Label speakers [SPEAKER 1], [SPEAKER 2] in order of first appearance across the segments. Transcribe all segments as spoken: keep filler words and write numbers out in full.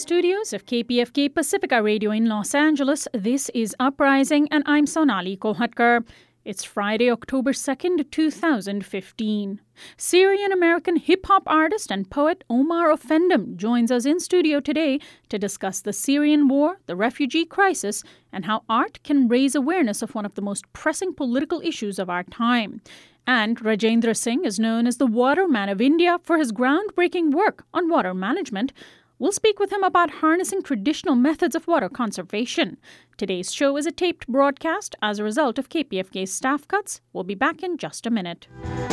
[SPEAKER 1] studios of K P F K Pacifica Radio in Los Angeles, this is Uprising, and I'm Sonali Kolhatkar. It's Friday, October second, two thousand fifteen. Syrian-American hip-hop artist and poet Omar Offendum joins us in studio today to discuss the Syrian war, the refugee crisis, and how art can raise awareness of one of the most pressing political issues of our time. And Rajendra Singh is known as the Waterman of India for his groundbreaking work on water management. We'll speak with him about harnessing traditional methods of water conservation. Today's show is a taped broadcast as a result of K P F K's staff cuts. We'll be back in just a minute.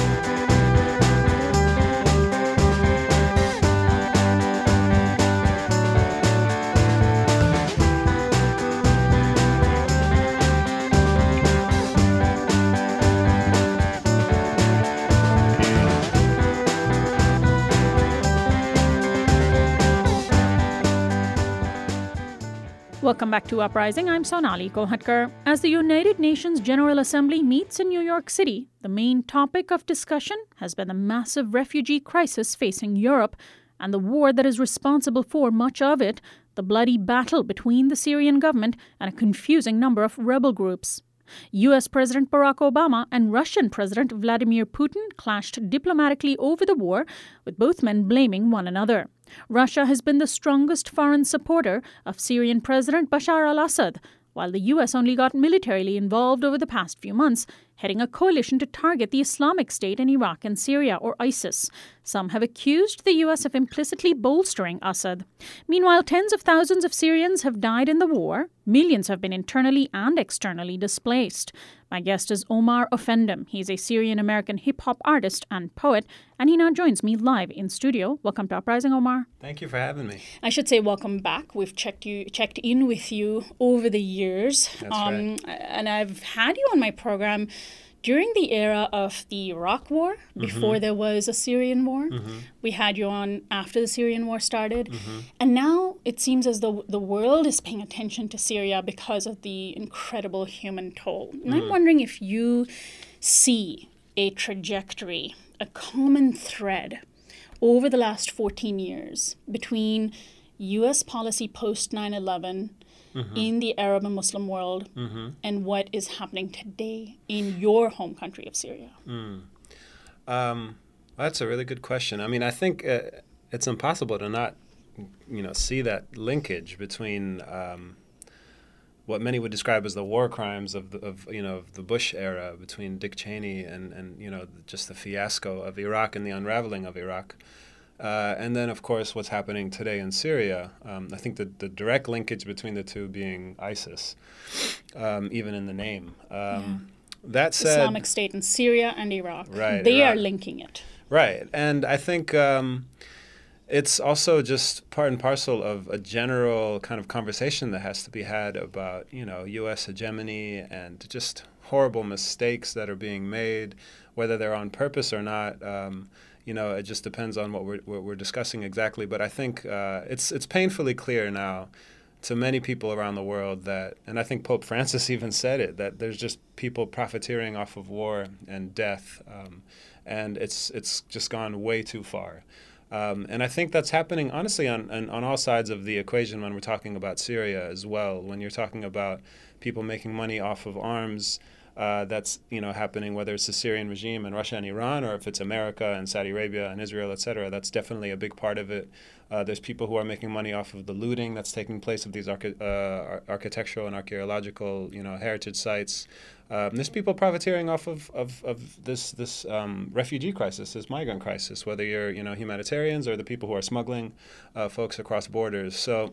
[SPEAKER 1] Welcome back to Uprising. I'm Sonali Kolhatkar. As the United Nations General Assembly meets in New York City, the main topic of discussion has been the massive refugee crisis facing Europe and the war that is responsible for much of it, the bloody battle between the Syrian government and a confusing number of rebel groups. U S President Barack Obama and Russian President Vladimir Putin clashed diplomatically over the war, with both men blaming one another. Russia has been the strongest foreign supporter of Syrian President Bashar al-Assad, while the U S only got militarily involved over the past few months, heading a coalition to target the Islamic State in Iraq and Syria, or ISIS. Some have accused the U S of implicitly bolstering Assad. Meanwhile, tens of thousands of Syrians have died in the war. Millions have been internally and externally displaced. My guest is Omar Offendum. He's a Syrian-American hip-hop artist and poet, and he now joins me live in studio. Welcome to Uprising, Omar.
[SPEAKER 2] Thank you for having me.
[SPEAKER 1] I should say welcome back. We've checked you, checked in with you over the years.
[SPEAKER 2] That's
[SPEAKER 1] um,
[SPEAKER 2] right.
[SPEAKER 1] And I've had you on my program during the era of the Iraq War, before
[SPEAKER 2] mm-hmm.
[SPEAKER 1] there was a Syrian war.
[SPEAKER 2] Mm-hmm.
[SPEAKER 1] We had you on after the Syrian war started.
[SPEAKER 2] Mm-hmm.
[SPEAKER 1] And now it seems as though the world is paying attention to Syria because of the incredible human toll. And
[SPEAKER 2] mm.
[SPEAKER 1] I'm wondering if you see a trajectory, a common thread over the last fourteen years between U S policy post nine eleven Mm-hmm. in the Arab and Muslim world, mm-hmm. and what is happening today in your home country of Syria?
[SPEAKER 2] Mm. Um, that's a really good question. I mean, I think uh, it's impossible to not, you know, see that linkage between um, what many would describe as the war crimes of, the, of you know, of the Bush era, between Dick Cheney and, and, you know, just the fiasco of Iraq and the unraveling of Iraq. Uh, and then, of course, what's happening today in Syria. Um, I think the, the direct linkage between the two being ISIS, um, even in the name. Um, yeah. That said,
[SPEAKER 1] Islamic State in Syria and Iraq.
[SPEAKER 2] Right,
[SPEAKER 1] they
[SPEAKER 2] Iraq.
[SPEAKER 1] are linking it.
[SPEAKER 2] Right. And I think um, it's also just part and parcel of a general kind of conversation that has to be had about, you know, U S hegemony and just horrible mistakes that are being made, whether they're on purpose or not. Um, You know, it just depends on what we're what we're discussing exactly. But I think uh, it's it's painfully clear now to many people around the world that, and I think Pope Francis even said it, that there's just people profiteering off of war and death, um, and it's it's just gone way too far. Um, and I think that's happening, honestly, on, on on all sides of the equation when we're talking about Syria as well. When you're talking about people making money off of arms. Uh, that's, you know, happening, whether it's the Syrian regime and Russia and Iran, or if it's America and Saudi Arabia and Israel, et cetera. That's definitely a big part of it. Uh, there's people who are making money off of the looting that's taking place of these archi- uh, architectural and archaeological, you know, heritage sites. Um, there's people profiteering off of, of, of this this um, refugee crisis, this migrant crisis, whether you're, you know, humanitarians or the people who are smuggling uh, folks across borders. So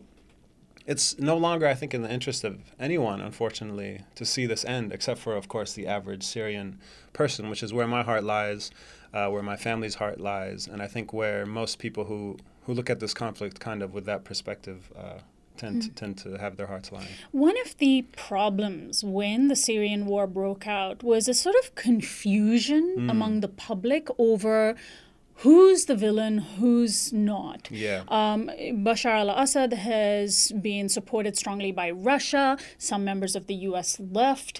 [SPEAKER 2] it's no longer, I think, in the interest of anyone, unfortunately, to see this end, except for, of course, the average Syrian person, which is where my heart lies, uh, where my family's heart lies, and I think where most people who, who look at this conflict kind of with that perspective uh, tend, mm. to, tend to have their hearts lying.
[SPEAKER 1] One of the problems when the Syrian war broke out was a sort of confusion mm. among the public over who's the villain, who's not.
[SPEAKER 2] Yeah.
[SPEAKER 1] Um, Bashar al-Assad has been supported strongly by Russia. Some members of the U S left.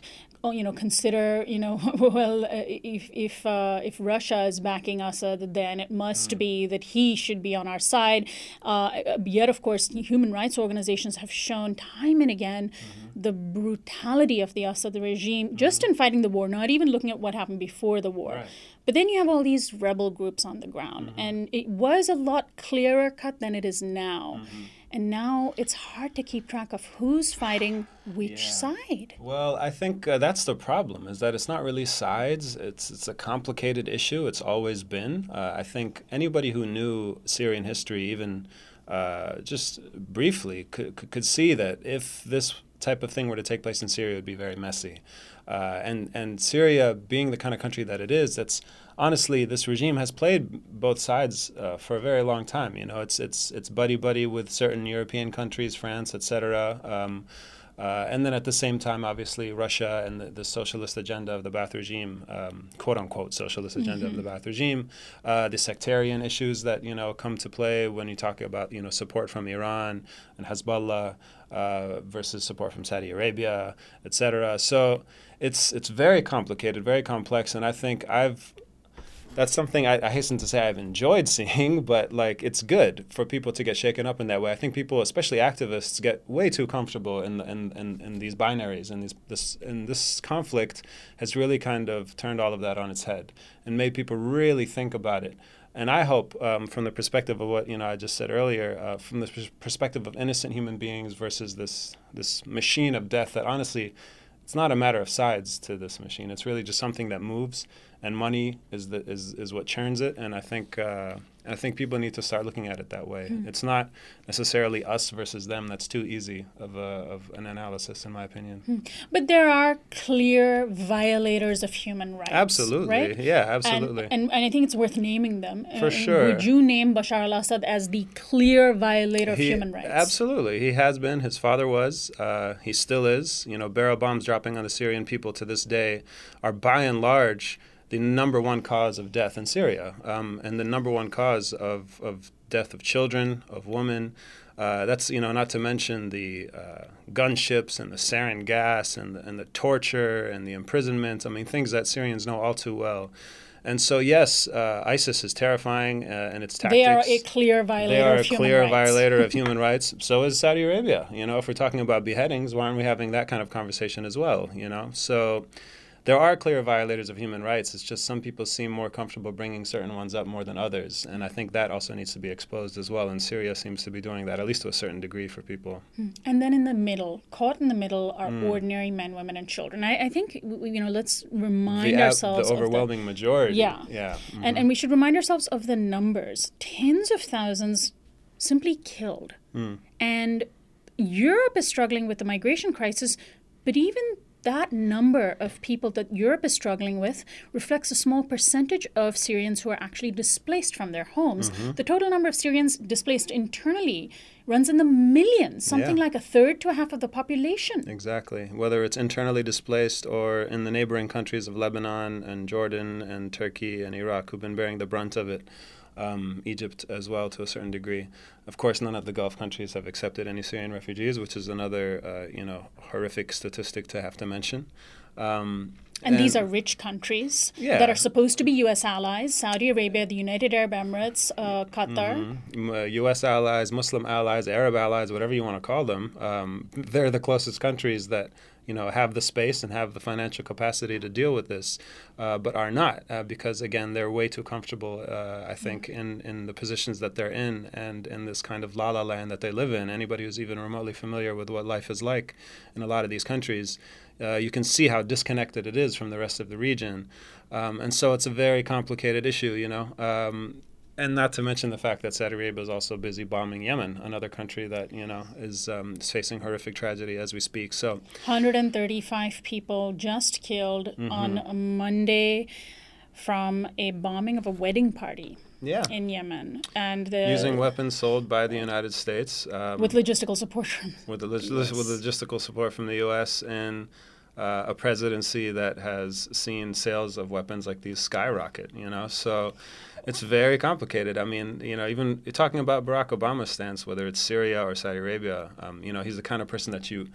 [SPEAKER 1] oh, you know, consider, you know, well, uh, if if uh, if Russia is backing Assad, then it must mm. be that he should be on our side. Uh, yet, of course, human rights organizations have shown time and again mm-hmm. the brutality of the Assad regime mm-hmm. just in fighting the war, not even looking at what happened before the war.
[SPEAKER 2] Right.
[SPEAKER 1] But then you have all these rebel groups on the ground, mm-hmm. and it was a lot clearer cut than it is now. Mm-hmm. And now it's hard to keep track of who's fighting which yeah. side.
[SPEAKER 2] Well, I think uh, that's the problem, is that it's not really sides. It's it's a complicated issue. It's always been. Uh, I think anybody who knew Syrian history, even uh, just briefly, could, could see that if this type of thing were to take place in Syria, it would be very messy. Uh, and, and Syria, being the kind of country that it is, that's honestly, this regime has played both sides uh, for a very long time. You know, it's it's it's buddy buddy with certain European countries, France, et cetera. Um, uh, and then at the same time, obviously, Russia and the, the socialist agenda of the Ba'ath regime, um, quote unquote socialist agenda mm-hmm. of the Ba'ath regime, uh, the sectarian issues that you know come to play when you talk about you know support from Iran and Hezbollah uh, versus support from Saudi Arabia, et cetera. So it's it's very complicated, very complex, and I think I've. That's something I, I hasten to say I've enjoyed seeing, but like it's good for people to get shaken up in that way. I think people, especially activists, get way too comfortable in in, in, in these binaries, and these this and this conflict has really kind of turned all of that on its head and made people really think about it. And I hope, um, from the perspective of what you know I just said earlier, uh, from the pers- perspective of innocent human beings versus this this machine of death, that honestly, it's not a matter of sides to this machine. It's really just something that moves. And money is the is, is what churns it, and I think uh, I think people need to start looking at it that way. Mm. It's not necessarily us versus them. That's too easy of a, of an analysis, in my opinion. Mm.
[SPEAKER 1] But there are clear violators of human rights.
[SPEAKER 2] Absolutely,
[SPEAKER 1] right?
[SPEAKER 2] Yeah, absolutely.
[SPEAKER 1] And, and and I think it's worth naming them.
[SPEAKER 2] For
[SPEAKER 1] and
[SPEAKER 2] sure.
[SPEAKER 1] Would you name Bashar al-Assad as the clear violator of
[SPEAKER 2] he,
[SPEAKER 1] human rights?
[SPEAKER 2] Absolutely, he has been. His father was. Uh, he still is. You know, barrel bombs dropping on the Syrian people to this day are by and large the number one cause of death in Syria, um, and the number one cause of, of death of children, of women. Uh, that's, you know, not to mention the uh, gunships and the sarin gas and the, and the torture and the imprisonment. I mean, things that Syrians know all too well. And so, yes, uh, ISIS is terrifying uh, and its tactics.
[SPEAKER 1] They are a clear violator
[SPEAKER 2] They are
[SPEAKER 1] of
[SPEAKER 2] a
[SPEAKER 1] human
[SPEAKER 2] clear
[SPEAKER 1] rights.
[SPEAKER 2] violator of human rights. So is Saudi Arabia. You know, if we're talking about beheadings, why aren't we having that kind of conversation as well, you know? So there are clear violators of human rights. It's just some people seem more comfortable bringing certain ones up more than others. And I think that also needs to be exposed as well. And Syria seems to be doing that, at least to a certain degree for people.
[SPEAKER 1] And then in the middle, caught in the middle are mm. ordinary men, women, and children. I, I think, you know, let's remind
[SPEAKER 2] the,
[SPEAKER 1] ourselves
[SPEAKER 2] the overwhelming
[SPEAKER 1] of the,
[SPEAKER 2] majority.
[SPEAKER 1] Yeah.
[SPEAKER 2] yeah. Mm-hmm.
[SPEAKER 1] And, and we should remind ourselves of the numbers. Tens of thousands simply killed. Mm. And Europe is struggling with the migration crisis, but even that number of people that Europe is struggling with reflects a small percentage of Syrians who are actually displaced from their homes. Mm-hmm. The total number of Syrians displaced internally runs in the millions, something yeah. like a third to a half of the population.
[SPEAKER 2] Exactly. Whether it's internally displaced or in the neighboring countries of Lebanon and Jordan and Turkey and Iraq, who've been bearing the brunt of it. Um, Egypt as well to a certain degree. Of course, none of the Gulf countries have accepted any Syrian refugees, which is another, uh, you know, horrific statistic to have to mention. Um,
[SPEAKER 1] and, and these are rich countries
[SPEAKER 2] yeah.
[SPEAKER 1] that are supposed to be U S allies: Saudi Arabia, the United Arab Emirates, uh, Qatar.
[SPEAKER 2] Mm-hmm. Uh, U S allies, Muslim allies, Arab allies, whatever you want to call them. Um, they're the closest countries that you know, have the space and have the financial capacity to deal with this, uh, but are not uh, because, again, they're way too comfortable, uh, I think, mm-hmm. in, in the positions that they're in and in this kind of la-la land that they live in. Anybody who's even remotely familiar with what life is like in a lot of these countries, uh, you can see how disconnected it is from the rest of the region. Um, and so it's a very complicated issue, you know. Um, And not to mention the fact that Saudi Arabia is also busy bombing Yemen, another country that, you know, is, um, is facing horrific tragedy as we speak. So,
[SPEAKER 1] one hundred thirty-five people just killed mm-hmm. on a Monday from a bombing of a wedding party
[SPEAKER 2] yeah.
[SPEAKER 1] in Yemen. And the,
[SPEAKER 2] using weapons sold by the United States. Um,
[SPEAKER 1] with logistical support from
[SPEAKER 2] with the log- yes. with logistical support from the U S and uh, a presidency that has seen sales of weapons like these skyrocket, you know. So it's very complicated. I mean, you know, even you're talking about Barack Obama's stance, whether it's Syria or Saudi Arabia, um, you know, he's the kind of person that you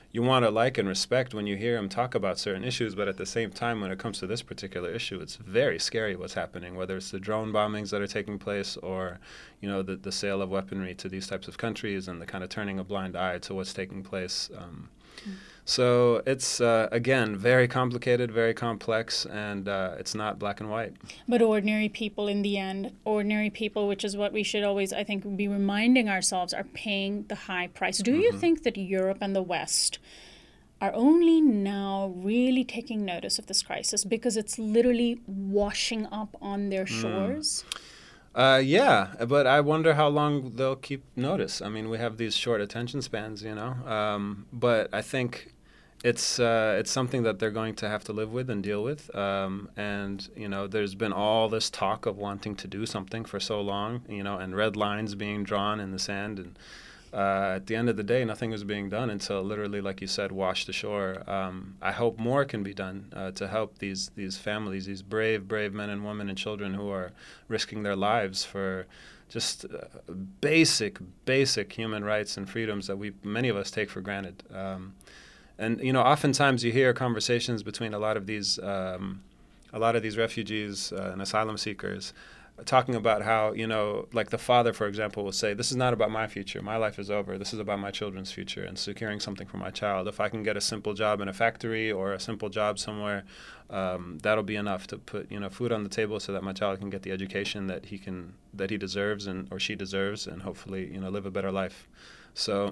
[SPEAKER 2] you want to like and respect when you hear him talk about certain issues, but at the same time, when it comes to this particular issue, it's very scary what's happening, whether it's the drone bombings that are taking place or, you know, the, the sale of weaponry to these types of countries and the kind of turning a blind eye to what's taking place. Um, mm. So it's, uh, again, very complicated, very complex, and uh, it's not black and white.
[SPEAKER 1] But ordinary people in the end, ordinary people, which is what we should always, I think, be reminding ourselves, are paying the high price. Do mm-hmm. you think that Europe and the West are only now really taking notice of this crisis because it's literally washing up on their shores?
[SPEAKER 2] Mm. Uh, yeah, but I wonder how long they'll keep notice. I mean, we have these short attention spans, you know, um, but I think it's uh, it's something that they're going to have to live with and deal with. Um, and, you know, there's been all this talk of wanting to do something for so long, you know, and red lines being drawn in the sand. And uh, at the end of the day, nothing was being done until literally, like you said, washed ashore. Um, I hope more can be done uh, to help these, these families, these brave, brave men and women and children who are risking their lives for just uh, basic, basic human rights and freedoms that we many of us take for granted. Um, And, you know, oftentimes you hear conversations between a lot of these um, a lot of these refugees uh, and asylum seekers talking about how, you know, like the father, for example, will say, this is not about my future. My life is over. This is about my children's future and securing something for my child. If I can get a simple job in a factory or a simple job somewhere, um, that'll be enough to put, you know, food on the table so that my child can get the education that he can that he deserves and or she deserves and hopefully, you know, live a better life. So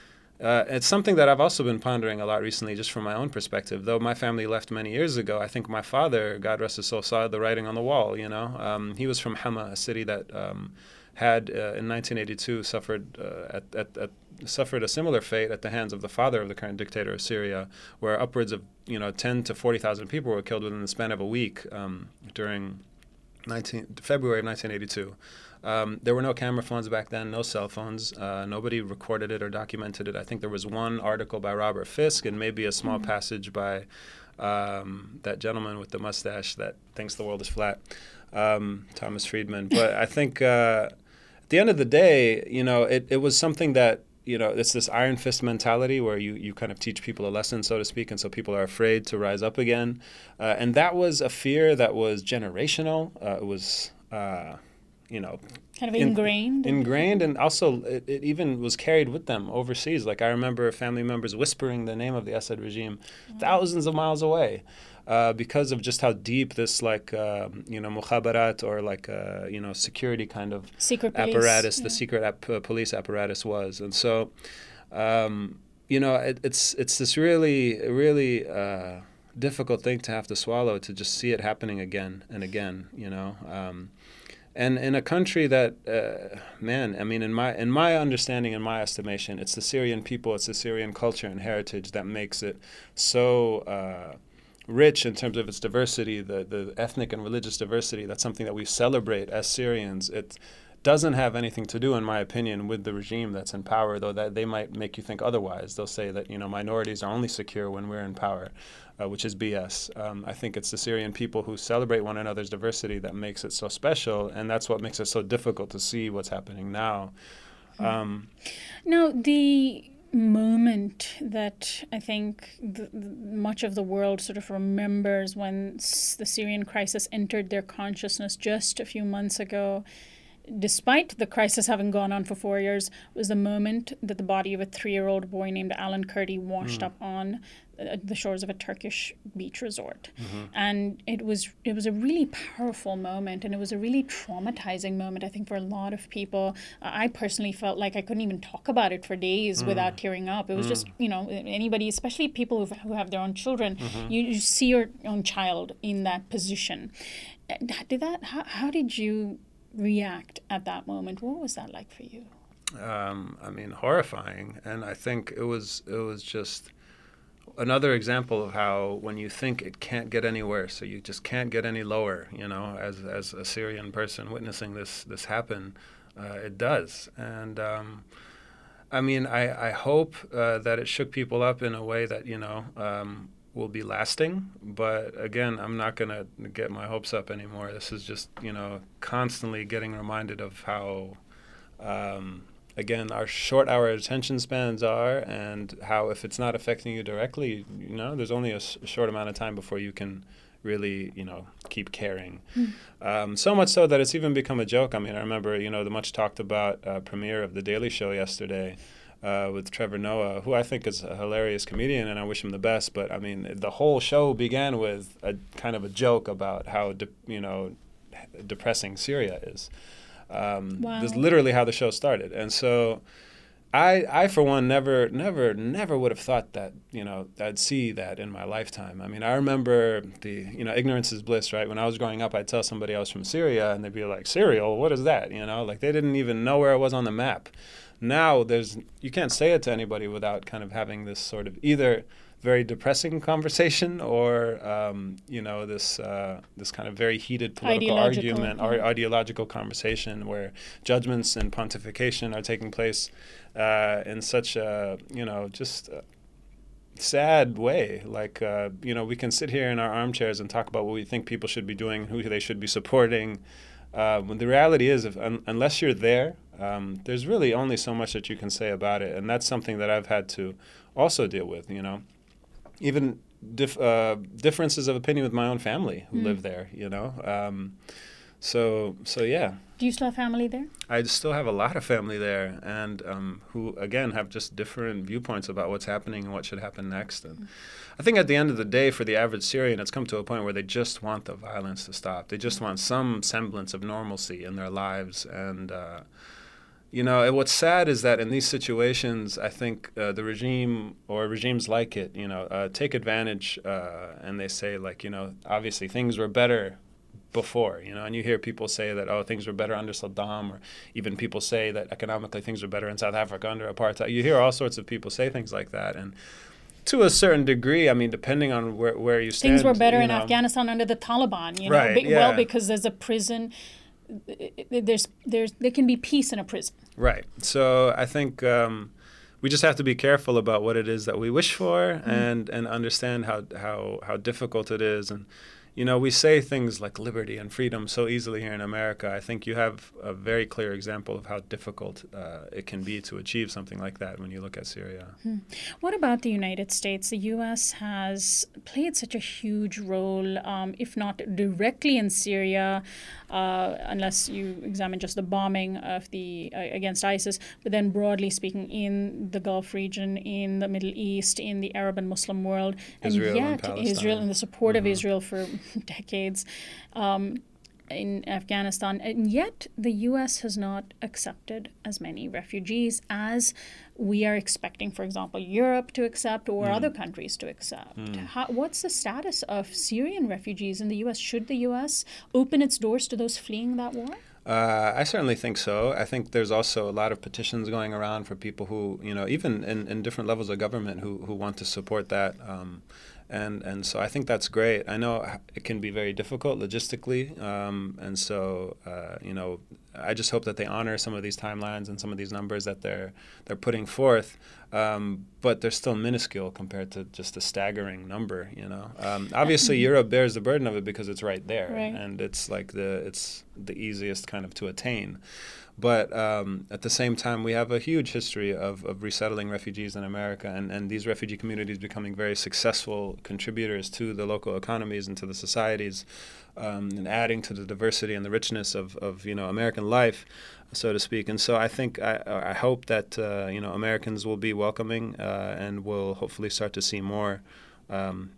[SPEAKER 2] Uh, it's something that I've also been pondering a lot recently, just from my own perspective. Though my family left many years ago, I think my father, God rest his soul, saw the writing on the wall. You know, um, he was from Hama, a city that um, had uh, in nineteen eighty-two suffered uh, at, at, at suffered a similar fate at the hands of the father of the current dictator of Syria, where upwards of you know ten to forty thousand people were killed within the span of a week um, during nineteen February of nineteen eighty-two. Um, there were no camera phones back then, no cell phones. Uh, nobody recorded it or documented it. I think there was one article by Robert Fisk and maybe a small mm-hmm. passage by um, that gentleman with the mustache that thinks the world is flat, um, Thomas Friedman. But I think uh, at the end of the day, you know, it, it was something that, you know, it's this iron fist mentality where you, you kind of teach people a lesson, so to speak, and so people are afraid to rise up again. Uh, and that was a fear that was generational. Uh, it was... Uh, you know,
[SPEAKER 1] kind of ingrained.
[SPEAKER 2] In, ingrained, and also it, it even was carried with them overseas. Like I remember family members whispering the name of the Assad regime mm. thousands of miles away uh, because of just how deep this, like, uh, you know, mukhabarat or like, uh, you know, security kind of
[SPEAKER 1] secret
[SPEAKER 2] apparatus,
[SPEAKER 1] police,
[SPEAKER 2] the
[SPEAKER 1] yeah.
[SPEAKER 2] secret ap- uh, police apparatus was. And so, um, you know, it, it's it's this really, really uh, difficult thing to have to swallow, to just see it happening again and again, you know. Um, And in a country that, uh, man, I mean, in my in my understanding, in my estimation, it's the Syrian people, it's the Syrian culture and heritage that makes it so uh, rich in terms of its diversity, the, the ethnic and religious diversity. That's something that we celebrate as Syrians. It doesn't have anything to do, in my opinion, with the regime that's in power, though that they might make you think otherwise. They'll say that, you know, minorities are only secure when we're in power. Uh, which is B S. Um, I think it's the Syrian people who celebrate one another's diversity that makes it so special, and that's what makes it so difficult to see what's happening now. Um,
[SPEAKER 1] now, the moment that I think the, the, much of the world sort of remembers when s- the Syrian crisis entered their consciousness just a few months ago, despite the crisis having gone on for four years, was the moment that the body of a three-year-old boy named Alan Kurdi washed mm. up on uh, the shores of a Turkish beach resort. Mm-hmm. And it was it was a really powerful moment, and it was a really traumatizing moment, I think, for a lot of people. Uh, I personally felt like I couldn't even talk about it for days mm. without tearing up. It was mm. just, you know, anybody, especially people who who have their own children, mm-hmm. you, you see your own child in that position. Did that? How, how did you react at that moment? What was that like for you?
[SPEAKER 2] Um, I mean, horrifying. And I think it was it was just another example of how when you think it can't get any worse, or you just can't get any lower, you know, as as a Syrian person witnessing this this happen, uh, it does. And um, I mean, I, I hope uh, that it shook people up in a way that, you know, um, will be lasting. But again, I'm not going to get my hopes up anymore. This is just, you know, constantly getting reminded of how um, again, our short our attention spans are, and how if it's not affecting you directly, you know, there's only a, s- a short amount of time before you can really, you know, keep caring. Mm. Um, so much so that it's even become a joke. I mean, I remember, you know, the much talked about uh, premiere of The Daily Show yesterday uh, with Trevor Noah, who I think is a hilarious comedian, and I wish him the best. But I mean, the whole show began with a kind of a joke about how, de- you know, depressing Syria is. Um,
[SPEAKER 1] wow.
[SPEAKER 2] That's literally how the show started. And so I, I, for one, never, never, never would have thought that, you know, I'd see that in my lifetime. I mean, I remember the, you know, ignorance is bliss, right? When I was growing up, I'd tell somebody I was from Syria, and they'd be like, cereal, what is that? You know, like they didn't even know where it was on the map. Now there's, you can't say it to anybody without kind of having this sort of either very depressing conversation or, um, you know, this uh, this kind of very heated political argument or yeah. ideological conversation where judgments and pontification are taking place uh, in such a, you know, just a sad way. Like, uh, you know, we can sit here in our armchairs and talk about what we think people should be doing, who they should be supporting. Uh, when the reality is, if un- unless you're there, um, there's really only so much that you can say about it. And that's something that I've had to also deal with, you know. Even dif- uh, differences of opinion with my own family who mm. live there, you know. Um, so, so yeah.
[SPEAKER 1] Do you still have family there?
[SPEAKER 2] I still have a lot of family there, and um, who, again, have just different viewpoints about what's happening and what should happen next. And mm. I think at the end of the day, for the average Syrian, it's come to a point where they just want the violence to stop. They just want some semblance of normalcy in their lives. And, uh, you know, and what's sad is that in these situations, I think uh, the regime or regimes like it, you know, uh, take advantage uh, and they say, like, you know, obviously things were better before, you know, and you hear people say that, oh, things were better under Saddam, or even people say that economically things were better in South Africa under apartheid. You hear all sorts of people say things like that. And to a certain degree, I mean, depending on where, where you stand.
[SPEAKER 1] Things were better
[SPEAKER 2] you
[SPEAKER 1] in
[SPEAKER 2] know.
[SPEAKER 1] Afghanistan under the Taliban, you know,
[SPEAKER 2] right,
[SPEAKER 1] be,
[SPEAKER 2] yeah.
[SPEAKER 1] well, because there's a prison. There's, there's, there can be peace in a prison.
[SPEAKER 2] Right. So I think um, we just have to be careful about what it is that we wish for, mm. and, and understand how, how, how difficult it is. And, you know, we say things like liberty and freedom so easily here in America. I think you have a very clear example of how difficult uh, it can be to achieve something like that when you look at Syria.
[SPEAKER 1] Hmm. What about the United States? The U S has played such a huge role, um, if not directly in Syria, uh, unless you examine just the bombing of the uh, against ISIS, but then broadly speaking in the Gulf region, in the Middle East, in the Arab and Muslim world,
[SPEAKER 2] Israel
[SPEAKER 1] and yet
[SPEAKER 2] and Palestine.
[SPEAKER 1] Israel and the support
[SPEAKER 2] mm-hmm.
[SPEAKER 1] of Israel for decades um, in Afghanistan, and yet the U S has not accepted as many refugees as we are expecting, for example, Europe to accept or mm. other countries to accept. Mm. How, what's the status of Syrian refugees in the U S? Should the U S open its doors to those fleeing that war?
[SPEAKER 2] Uh, I certainly think so. I think there's also a lot of petitions going around for people who, you know, even in, in different levels of government who, who want to support that. Um, And and so I think that's great. I know it can be very difficult logistically, um, and so uh, you know, I just hope that they honor some of these timelines and some of these numbers that they're they're putting forth. Um, but they're still minuscule compared to just a staggering number. You know, um, obviously Europe bears the burden of it because it's right there,
[SPEAKER 1] right.
[SPEAKER 2] and it's like the it's the easiest kind of to attain. But um, at the same time, we have a huge history of, of resettling refugees in America, and, and these refugee communities becoming very successful contributors to the local economies and to the societies, um, and adding to the diversity and the richness of, of you know American life, so to speak. And so I think I, I hope that uh, you know Americans will be welcoming uh, and will hopefully start to see more. Um,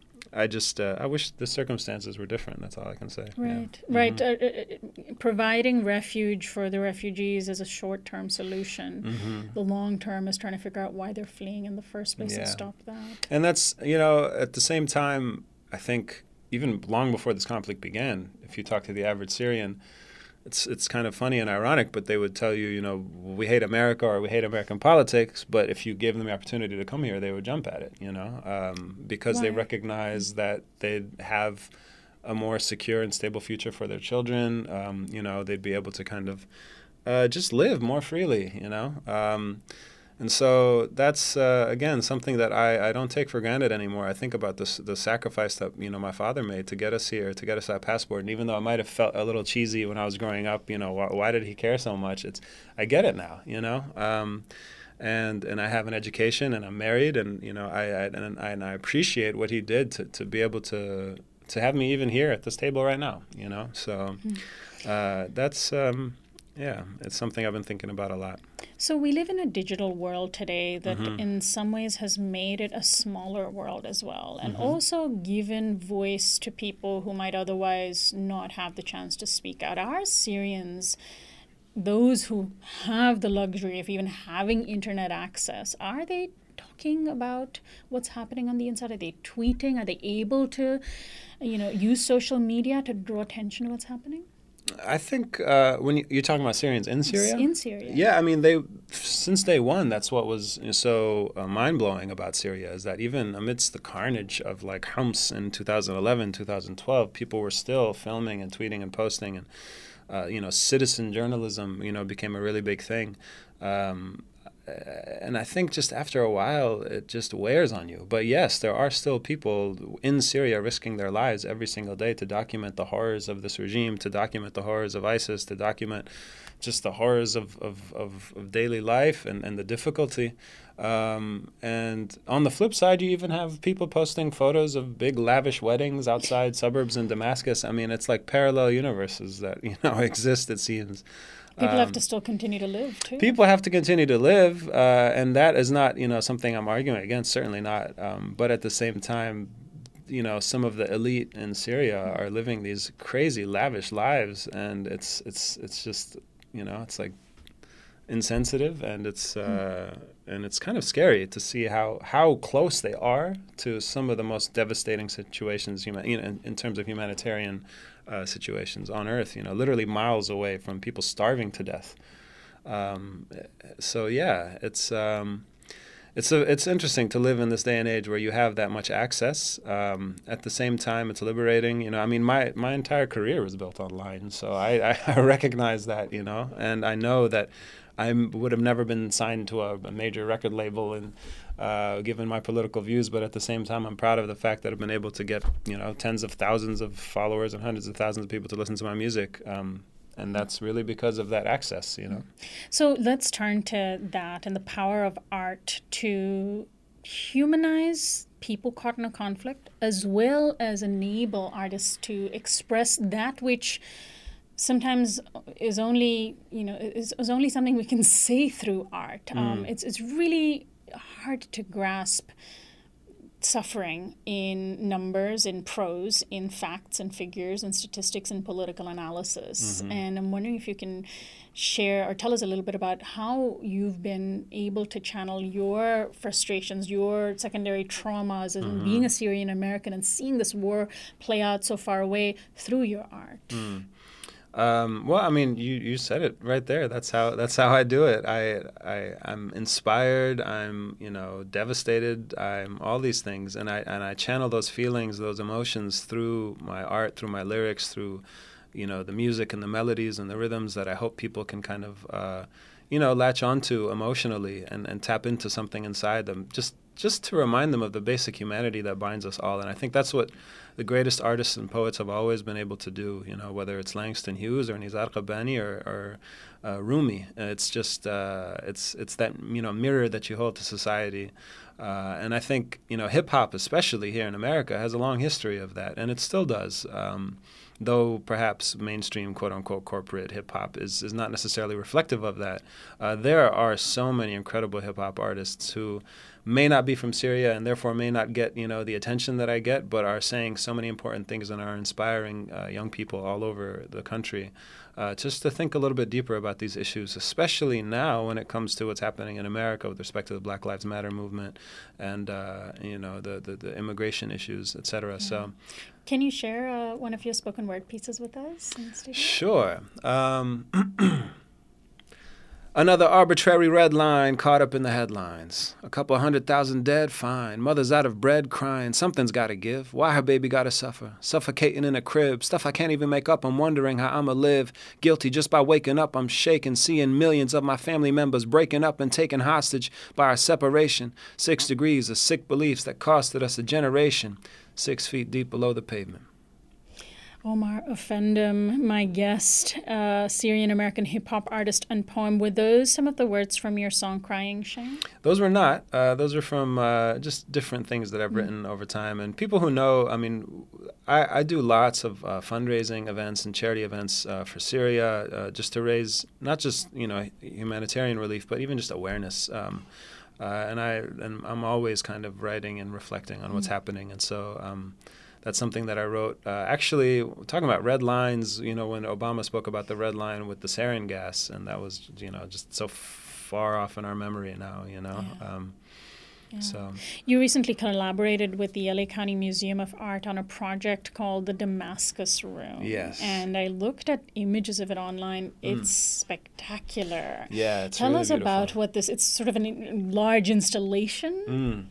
[SPEAKER 2] I just uh, I wish the circumstances were different. That's all I can say.
[SPEAKER 1] Right,
[SPEAKER 2] yeah.
[SPEAKER 1] right.
[SPEAKER 2] Mm-hmm.
[SPEAKER 1] Uh, uh, providing refuge for the refugees is a short-term solution.
[SPEAKER 2] Mm-hmm.
[SPEAKER 1] The long term is trying to figure out why they're fleeing in the first place
[SPEAKER 2] yeah.
[SPEAKER 1] and stop that.
[SPEAKER 2] And that's you know at the same time, I think even long before this conflict began, if you talk to the average Syrian, it's it's kind of funny and ironic, but they would tell you, you know, we hate America or we hate American politics, but if you gave them the opportunity to come here, they would jump at it, you know, um, because
[SPEAKER 1] Why?
[SPEAKER 2] they recognize that they'd have a more secure and stable future for their children. Um, you know, they'd be able to kind of uh, just live more freely, you know. Um, And so that's, uh, again, something that I, I don't take for granted anymore. I think about this, the sacrifice that, you know, my father made to get us here, to get us that passport. And even though it might have felt a little cheesy when I was growing up, you know, why, why did he care so much? It's, I get it now, you know. Um, and and I have an education, and I'm married, and, you know, I, I and I and I appreciate what he did to, to be able to to have me even here at this table right now, you know. So uh, that's um, yeah, it's something I've been thinking about a lot.
[SPEAKER 1] So we live in a digital world today that
[SPEAKER 2] Mm-hmm.
[SPEAKER 1] in some ways has made it a smaller world as well, and
[SPEAKER 2] Mm-hmm.
[SPEAKER 1] also given voice to people who might otherwise not have the chance to speak out. Are Syrians, those who have the luxury of even having internet access, are they talking about what's happening on the inside? Are they tweeting? Are they able to, you know, use social media to draw attention to what's happening?
[SPEAKER 2] I think uh, when you, you're talking about Syrians in Syria?
[SPEAKER 1] In Syria.
[SPEAKER 2] Yeah, I mean, they since day one, that's what was so uh, mind-blowing about Syria, is that even amidst the carnage of like Homs in two thousand eleven, two thousand twelve, people were still filming and tweeting and posting, and uh, you know, citizen journalism, you know, became a really big thing. Um, and I think just after a while, it just wears on you. But yes, there are still people in Syria risking their lives every single day to document the horrors of this regime, to document the horrors of ISIS, to document just the horrors of, of, of, of daily life and, and the difficulty. Um, and on the flip side, you even have people posting photos of big lavish weddings outside suburbs in Damascus. I mean, it's like parallel universes that, you know, exist, it seems.
[SPEAKER 1] People
[SPEAKER 2] Um,
[SPEAKER 1] have to still continue to live, too.
[SPEAKER 2] People have to continue to live, uh, and that is not, you know, something I'm arguing against, certainly not. Um, but at the same time, you know, some of the elite in Syria are living these crazy, lavish lives, and it's it's it's just, you know, it's like insensitive, and it's uh, and it's kind of scary to see how, how close they are to some of the most devastating situations, you know, in, in terms of humanitarian uh, situations on Earth. You know, literally miles away from people starving to death. Um, so yeah, it's um, it's a, it's interesting to live in this day and age where you have that much access. Um, at the same time, it's liberating. You know, I mean, my my entire career was built online, so I, I recognize that. You know, and I know that I would have never been signed to a, a major record label and uh, given my political views, but at the same time, I'm proud of the fact that I've been able to get, you know, tens of thousands of followers and hundreds of thousands of people to listen to my music. Um, and that's really because of that access, you know.
[SPEAKER 1] So let's turn to that and the power of art to humanize people caught in a conflict, as well as enable artists to express that which sometimes is only, you know, is, is only something we can say through art. Mm. Um, it's it's really hard to grasp suffering in numbers, in prose, in facts and figures and statistics and political analysis. Mm-hmm. And I'm wondering if you can share or tell us a little bit about how you've been able to channel your frustrations, your secondary traumas, and mm-hmm. being a Syrian American and seeing this war play out so far away through your art.
[SPEAKER 2] Mm. Um, well, I mean, you, you said it right there. That's how that's how I do it. I I I'm inspired. I'm you know devastated. I'm all these things, and I and I channel those feelings, those emotions through my art, through my lyrics, through you know the music and the melodies and the rhythms that I hope people can kind of uh, you know latch onto emotionally and, and tap into something inside them. Just just to remind them of the basic humanity that binds us all. And I think that's what the greatest artists and poets have always been able to do, you know, whether it's Langston Hughes or Nizar Qabbani or, or uh, Rumi. It's just, uh, it's it's that, you know, mirror that you hold to society. Uh, and I think, you know, hip-hop, especially here in America, has a long history of that, and it still does. Um, though perhaps mainstream, quote-unquote, corporate hip-hop is, is not necessarily reflective of that. Uh, there are so many incredible hip-hop artists who may not be from Syria and therefore may not get, you know, the attention that I get, but are saying so many important things and are inspiring uh, young people all over the country uh, just to think a little bit deeper about these issues, especially now when it comes to what's happening in America with respect to the Black Lives Matter movement and, uh, you know, the, the, the immigration issues, et cetera. Yeah. So,
[SPEAKER 1] can you share uh, one of your spoken word pieces with us?
[SPEAKER 2] Sure. Um, Another arbitrary red line caught up in the headlines. A couple hundred thousand dead, fine. Mother's out of bread, crying. Something's gotta give. Why her baby gotta suffer? Suffocating in a crib. Stuff I can't even make up. I'm wondering how I'ma live. Guilty just by waking up. I'm shaking, seeing millions of my family members breaking up and taken hostage by our separation. Six degrees of sick beliefs that costed us a generation. Six feet deep below the pavement.
[SPEAKER 1] Omar Offendum, my guest, uh, Syrian-American hip-hop artist and poem. Were those some of the words from your song Crying Shame?
[SPEAKER 2] Those were not. Uh, those are from uh, just different things that I've written mm. over time. And people who know, I mean, I, I do lots of uh, fundraising events and charity events uh, for Syria, uh, just to raise not just, you know, humanitarian relief, but even just awareness. Um, uh, and, I, and I'm always kind of writing and reflecting on mm. what's happening. And so... Um, That's something that I wrote. Uh, actually, talking about red lines, you know, when Obama spoke about the red line with the sarin gas, and that was, you know, just so far off in our memory now, you know.
[SPEAKER 1] Yeah.
[SPEAKER 2] Um,
[SPEAKER 1] yeah.
[SPEAKER 2] So
[SPEAKER 1] you recently collaborated with the L A County Museum of Art on a project called the Damascus Room.
[SPEAKER 2] Yes.
[SPEAKER 1] And I looked at images of it online. It's mm. spectacular.
[SPEAKER 2] Yeah, it's
[SPEAKER 1] Tell
[SPEAKER 2] really
[SPEAKER 1] us
[SPEAKER 2] beautiful.
[SPEAKER 1] about what this, it's sort of a large installation.
[SPEAKER 2] Mm.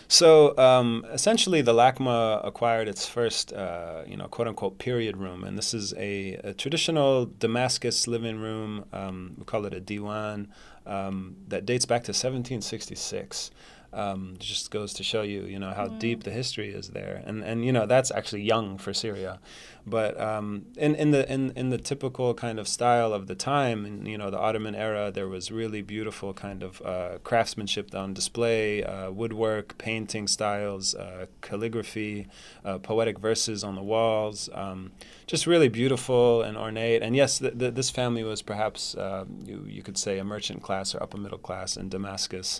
[SPEAKER 2] So um, essentially, the LACMA acquired its first, uh, you know, quote unquote, period room, and this is a, a traditional Damascus living room. Um, we call it a diwan um, that dates back to seventeen sixty-six. Um, it just goes to show you, you know, how wow. deep the history is there, and and you know that's actually young for Syria, but um, in in the in in the typical kind of style of the time, in, you know, the Ottoman era, there was really beautiful kind of uh, craftsmanship on display, uh, woodwork, painting styles, uh, calligraphy, uh, poetic verses on the walls, um, just really beautiful and ornate. And yes, th- th- this family was perhaps uh, you you could say a merchant class or upper middle class in Damascus.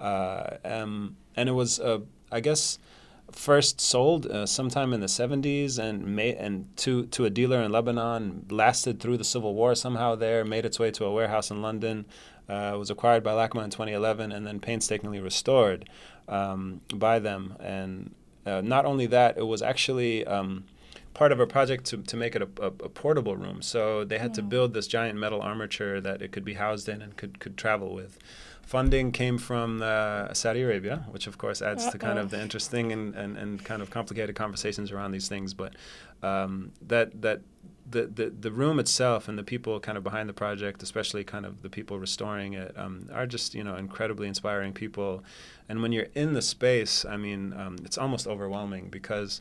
[SPEAKER 2] Uh, um, and it was, uh, I guess, first sold uh, sometime in the seventies and made and to to a dealer in Lebanon, lasted through the Civil War somehow there, made its way to a warehouse in London, uh, was acquired by LACMA in twenty eleven, and then painstakingly restored um, by them. And uh, not only that, it was actually um, part of a project to, to make it a, a, a portable room. So they had wow. to build this giant metal armature that it could be housed in and could could travel with. Funding came from uh, Saudi Arabia, which of course adds Uh-oh. to kind of the interesting and, and, and kind of complicated conversations around these things. But um, that that the, the the room itself and the people kind of behind the project, especially kind of the people restoring it, um, are just, you know, incredibly inspiring people. And when you're in the space, I mean, um, it's almost overwhelming because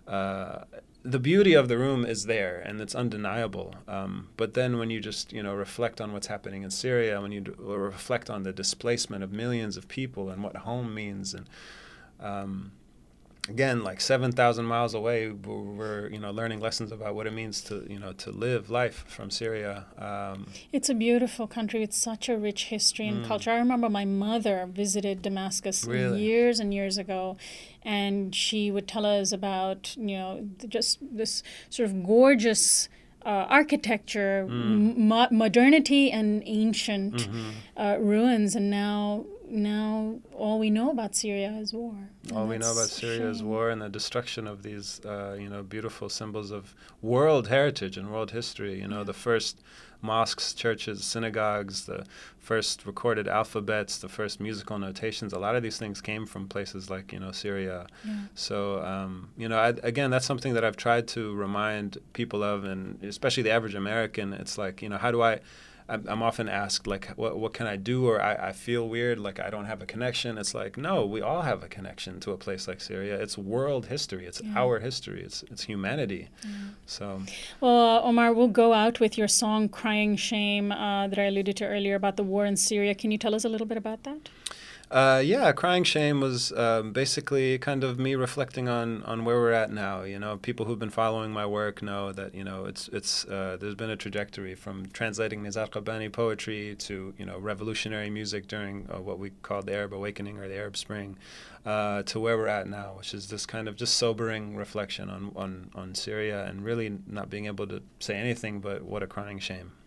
[SPEAKER 2] uh, the beauty of the room is there and it's undeniable. Um, but then when you just, you know, reflect on what's happening in Syria, when you d- reflect on the displacement of millions of people and what home means, and um, again, like seven thousand miles away, we're, we're, you know, learning lessons about what it means to, you know, to live life from Syria. Um,
[SPEAKER 1] it's a beautiful country with such a rich history and mm. culture. I remember my mother visited Damascus
[SPEAKER 2] really?
[SPEAKER 1] years and years ago, and she would tell us about, you know, just this sort of gorgeous uh, architecture, mm. mo- modernity and ancient mm-hmm. uh, ruins, and now now all we know about Syria is war.
[SPEAKER 2] All we know about Syria is war and the destruction of these, uh, you know, beautiful symbols of world heritage and world history. You know, yeah. the first mosques, churches, synagogues, the first recorded alphabets, the first musical notations. A lot of these things came from places like, you know, Syria.
[SPEAKER 1] Yeah.
[SPEAKER 2] So, um, you know, I, again, that's something that I've tried to remind people of, and especially the average American. It's like, you know, how do I... I'm often asked, like, what what can I do? Or I, I feel weird, like I don't have a connection. It's like, no, we all have a connection to a place like Syria. It's world history. It's yeah. our history. It's it's humanity. Yeah. So,
[SPEAKER 1] well, uh, Omar, we'll go out with your song Crying Shame uh, that I alluded to earlier about the war in Syria. Can you tell us a little bit about that?
[SPEAKER 2] Uh, yeah, Crying Shame was um, basically kind of me reflecting on, on where we're at now. You know, people who've been following my work know that, you know, it's it's uh, there's been a trajectory from translating Nizar Qabbani poetry to, you know, revolutionary music during uh, what we call the Arab Awakening or the Arab Spring, uh, to where we're at now, which is this kind of just sobering reflection on, on, on Syria and really not being able to say anything but what a crying shame.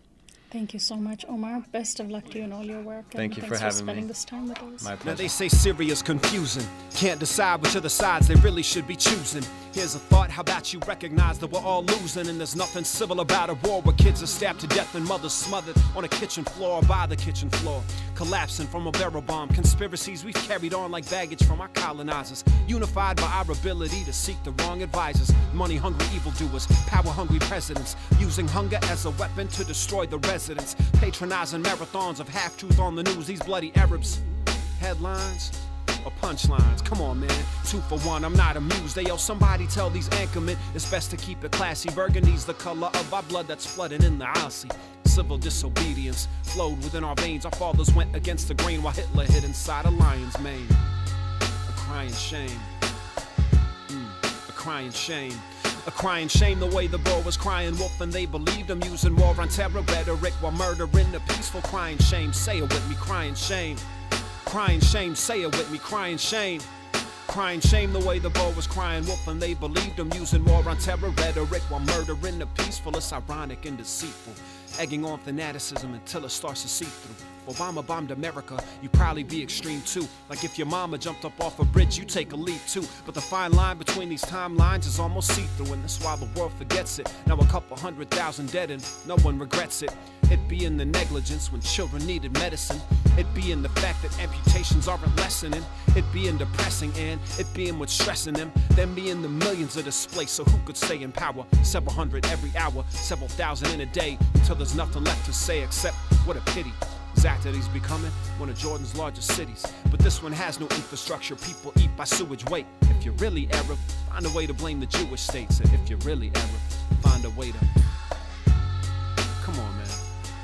[SPEAKER 1] Thank you so much, Omar. Best of luck to you in all your work.
[SPEAKER 2] Thank you for having me.
[SPEAKER 1] Thanks for spending this time with us.
[SPEAKER 2] My pleasure.
[SPEAKER 3] Now they say Syria's confusing. Can't decide which of the sides they really should be choosing. Here's a thought, how about you recognize that we're all losing? And there's nothing civil about a war where kids are stabbed to death and mothers smothered on a kitchen floor or by the kitchen floor. Collapsing from a barrel bomb. Conspiracies we've carried on like baggage from our colonizers. Unified by our ability to seek the wrong advisors. Money-hungry evildoers, power-hungry presidents. Using hunger as a weapon to destroy the residents. Patronizing marathons of half-truth on the news. These bloody Arabs. Headlines or punchlines? Come on, man. Two for one, I'm not amused. They, yo, somebody tell these anchormen it's best to keep it classy. Burgundy's the color of our blood that's flooding in the Aussie. Civil disobedience flowed within our veins. Our fathers went against the grain while Hitler hid inside a lion's mane. A crying shame. Mm, a crying shame. A crying shame the way the boy was crying wolf and they believed him, using war on terror rhetoric while murdering the peaceful. Crying shame, say it with me, crying shame. Crying shame, say it with me, crying shame. Crying shame the way the boy was crying wolf and they believed him, using war on terror rhetoric while murdering the peaceful. It's ironic and deceitful, egging on fanaticism until it starts to see through. If Obama bombed America, you'd probably be extreme too. Like if your mama jumped up off a bridge, you take a leap too. But the fine line between these timelines is almost see-through, and that's why the world forgets it. Now a couple hundred thousand dead and no one regrets it. It be in the negligence when children needed medicine. It be in the fact that amputations aren't lessening. It be in depressing and it be in what's stressing them. Then be in the millions of displaced, so who could stay in power? Several hundred every hour, several thousand in a day, until there's nothing left to say except what a pity. Zachari's becoming one of Jordan's largest cities. But this one has no infrastructure, people eat by sewage. Wait, if you're really Arab, find a way to blame the Jewish states. And if you're really Arab, find a way to... Come on, man.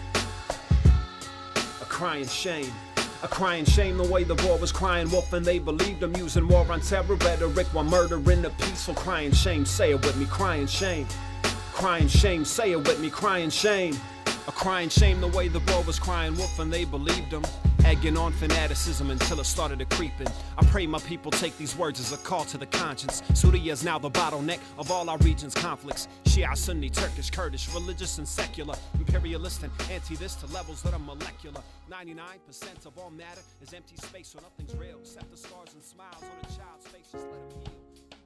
[SPEAKER 3] A crying shame. A crying shame the way the boy was crying wolf and they believed him, using war on terror rhetoric while murdering the peaceful. Crying shame, say it with me, crying shame. Crying shame, say it with me, crying shame. A crying shame the way the boy was crying wolf and they believed him, egging on fanaticism until it started to creep in. I pray my people take these words as a call to the conscience. Syria is now the bottleneck of all our region's conflicts. Shia, Sunni, Turkish, Kurdish, religious and secular, imperialist and anti-this to levels that are molecular. ninety-nine percent of all matter is empty space, so nothing's real except the scars and smiles on a child's face. Just let him heal.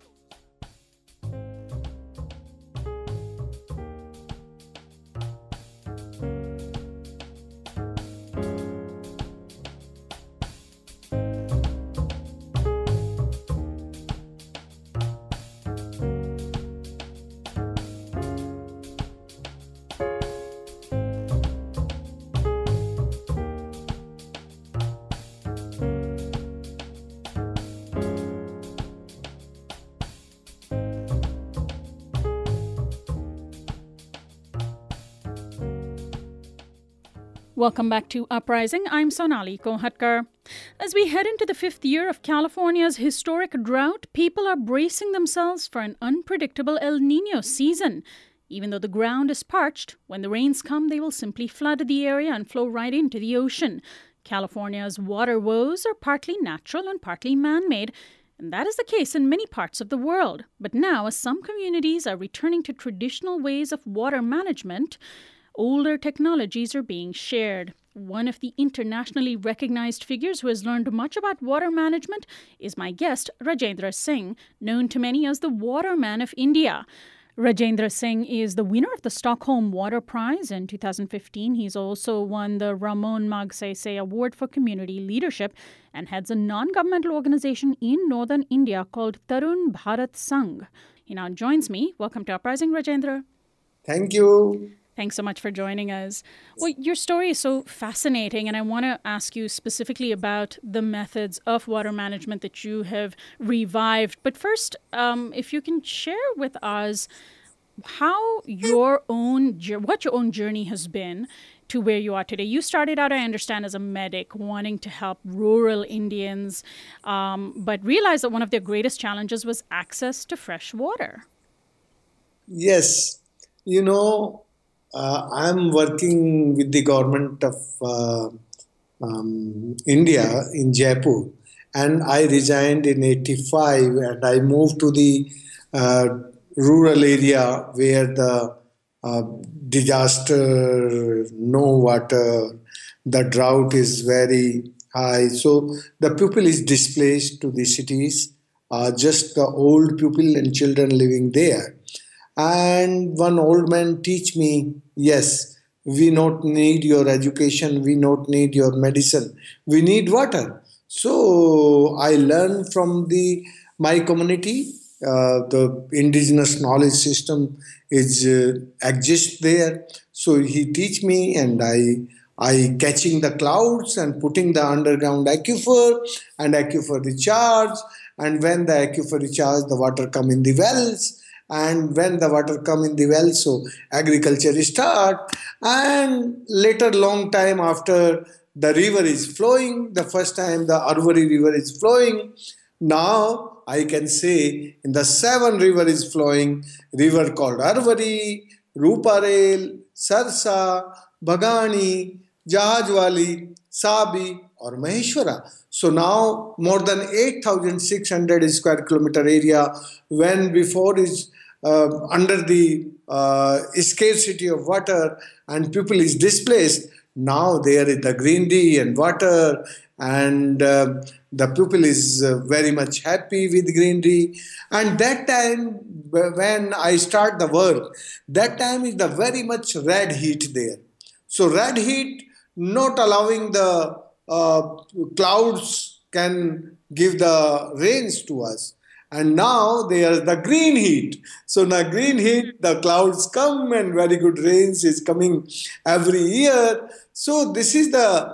[SPEAKER 1] Welcome back to Uprising. I'm Sonali Kohatkar. As we head into the fifth year of California's historic drought, people are bracing themselves for an unpredictable El Niño season. Even though the ground is parched, when the rains come, they will simply flood the area and flow right into the ocean. California's water woes are partly natural and partly man-made, and that is the case in many parts of the world. But now, as some communities are returning to traditional ways of water management, older technologies are being shared. One of the internationally recognized figures who has learned much about water management is my guest, Rajendra Singh, known to many as the Waterman of India. Rajendra Singh is the winner of the Stockholm Water Prize in two thousand fifteen. He's also won the Ramon Magsaysay Award for Community Leadership and heads a non-governmental organization in northern India called Tarun Bharat Sangh. He now joins me. Welcome to Uprising, Rajendra.
[SPEAKER 4] Thank you.
[SPEAKER 1] Thanks so much for joining us. Well, your story is so fascinating, and I want to ask you specifically about the methods of water management that you have revived. But first, um, if you can share with us how your own, what your own journey has been to where you are today. You started out, I understand, as a medic, wanting to help rural Indians, um, but realized that one of their greatest challenges was access to fresh water.
[SPEAKER 4] Yes. You know, Uh, I'm working with the government of uh, um, India in Jaipur, and I resigned in eighty-five, and I moved to the uh, rural area where the uh, disaster, no water, the drought is very high. So the people is displaced to the cities, uh, just the old people and children living there. And one old man teach me, yes, we not need your education, we not need your medicine, we need water. So I learned from the my community. Uh, the indigenous knowledge system is uh, exists there. So he teach me, and I I catching the clouds and putting the underground aquifer and aquifer recharge. And when the aquifer recharge, the water come in the wells, and when the water come in the well, so agriculture start. And later, long time after, the river is flowing. The first time the Arvari river is flowing. Now I can say in the seven river is flowing, river called Arvari, Ruparel, Sarsa, Bhagani, Jahajwali, Sabi, or Maheshwara. So now more than eight thousand six hundred square kilometer area, when before is uh, under the uh, scarcity of water and people is displaced, now there is the greenery and water, and uh, the people is uh, very much happy with greenery. And that time when I start the work, that time is the very much red heat there. So red heat not allowing the uh, clouds can give the rains to us. And now there's the green heat. So now green heat, the clouds come and very good rains is coming every year. So this is the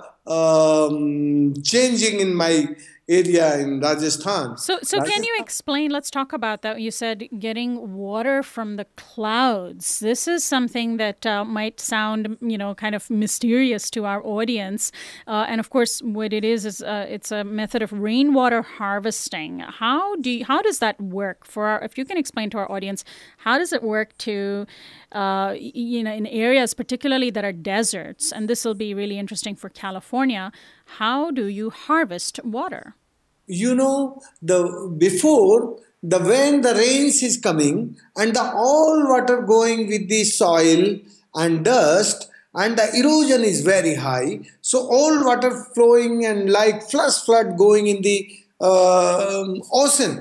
[SPEAKER 4] um, changing in my area in Rajasthan.
[SPEAKER 1] So, so
[SPEAKER 4] Rajasthan.
[SPEAKER 1] Can you explain? Let's talk about that. You said getting water from the clouds. This is something that uh, might sound, you know, kind of mysterious to our audience. Uh, and of course, what it is is uh, it's a method of rainwater harvesting. How do you, how does that work for our? If you can explain to our audience, how does it work to uh, you know, in areas particularly that are deserts? And this will be really interesting for California. How do you harvest water?
[SPEAKER 4] You know, the before the when the rains is coming and the all water going with the soil and dust and the erosion is very high, so all water flowing and like flush flood going in the uh, ocean.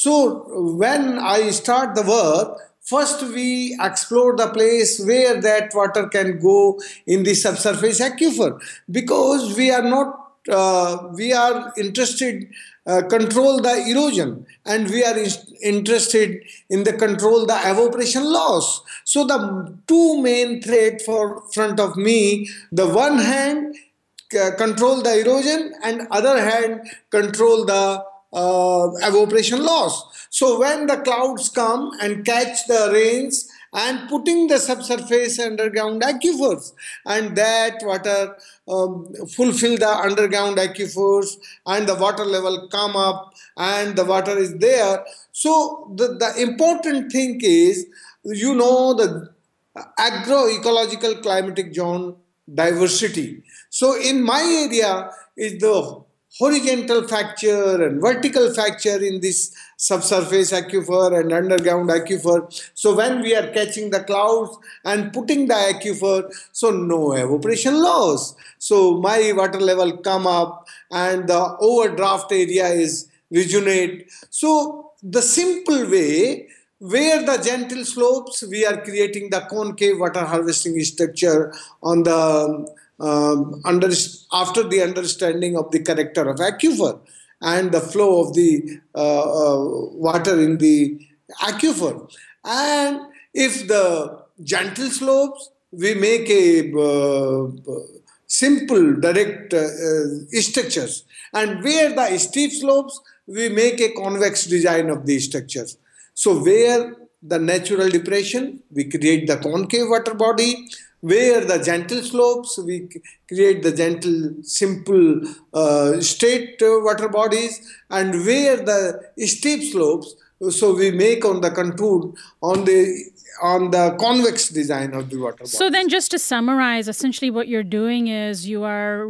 [SPEAKER 4] So when I start the work, first we explore the place where that water can go in the subsurface aquifer, because we are not uh, we are interested uh, control the erosion, and we are is- interested in the control the evaporation loss. So the two main threat for front of me, the one hand uh, control the erosion and other hand control the uh, evaporation loss. So when the clouds come and catch the rains and putting the subsurface underground aquifers, and that water um, fulfill the underground aquifers, and the water level come up and the water is there. So the, the important thing is, you know, the agroecological climatic zone diversity. So in my area is the horizontal fracture and vertical fracture in this subsurface aquifer and underground aquifer. So when we are catching the clouds and putting the aquifer, so no evaporation loss. So my water level come up and the overdraft area is rejuvenate. So the simple way, where the gentle slopes, we are creating the concave water harvesting structure on the um, under, after the understanding of the character of aquifer and the flow of the uh, uh, water in the aquifer. And if the gentle slopes, we make a uh, simple direct uh, uh, structures, and where the steep slopes, we make a convex design of the structures. So where the natural depression, we create the concave water body. Where the gentle slopes, we create the gentle, simple, uh, straight uh, water bodies. And where the steep slopes, So we make on the contour on the on the convex design of the water body.
[SPEAKER 1] So then, just to summarize, essentially what you're doing is you are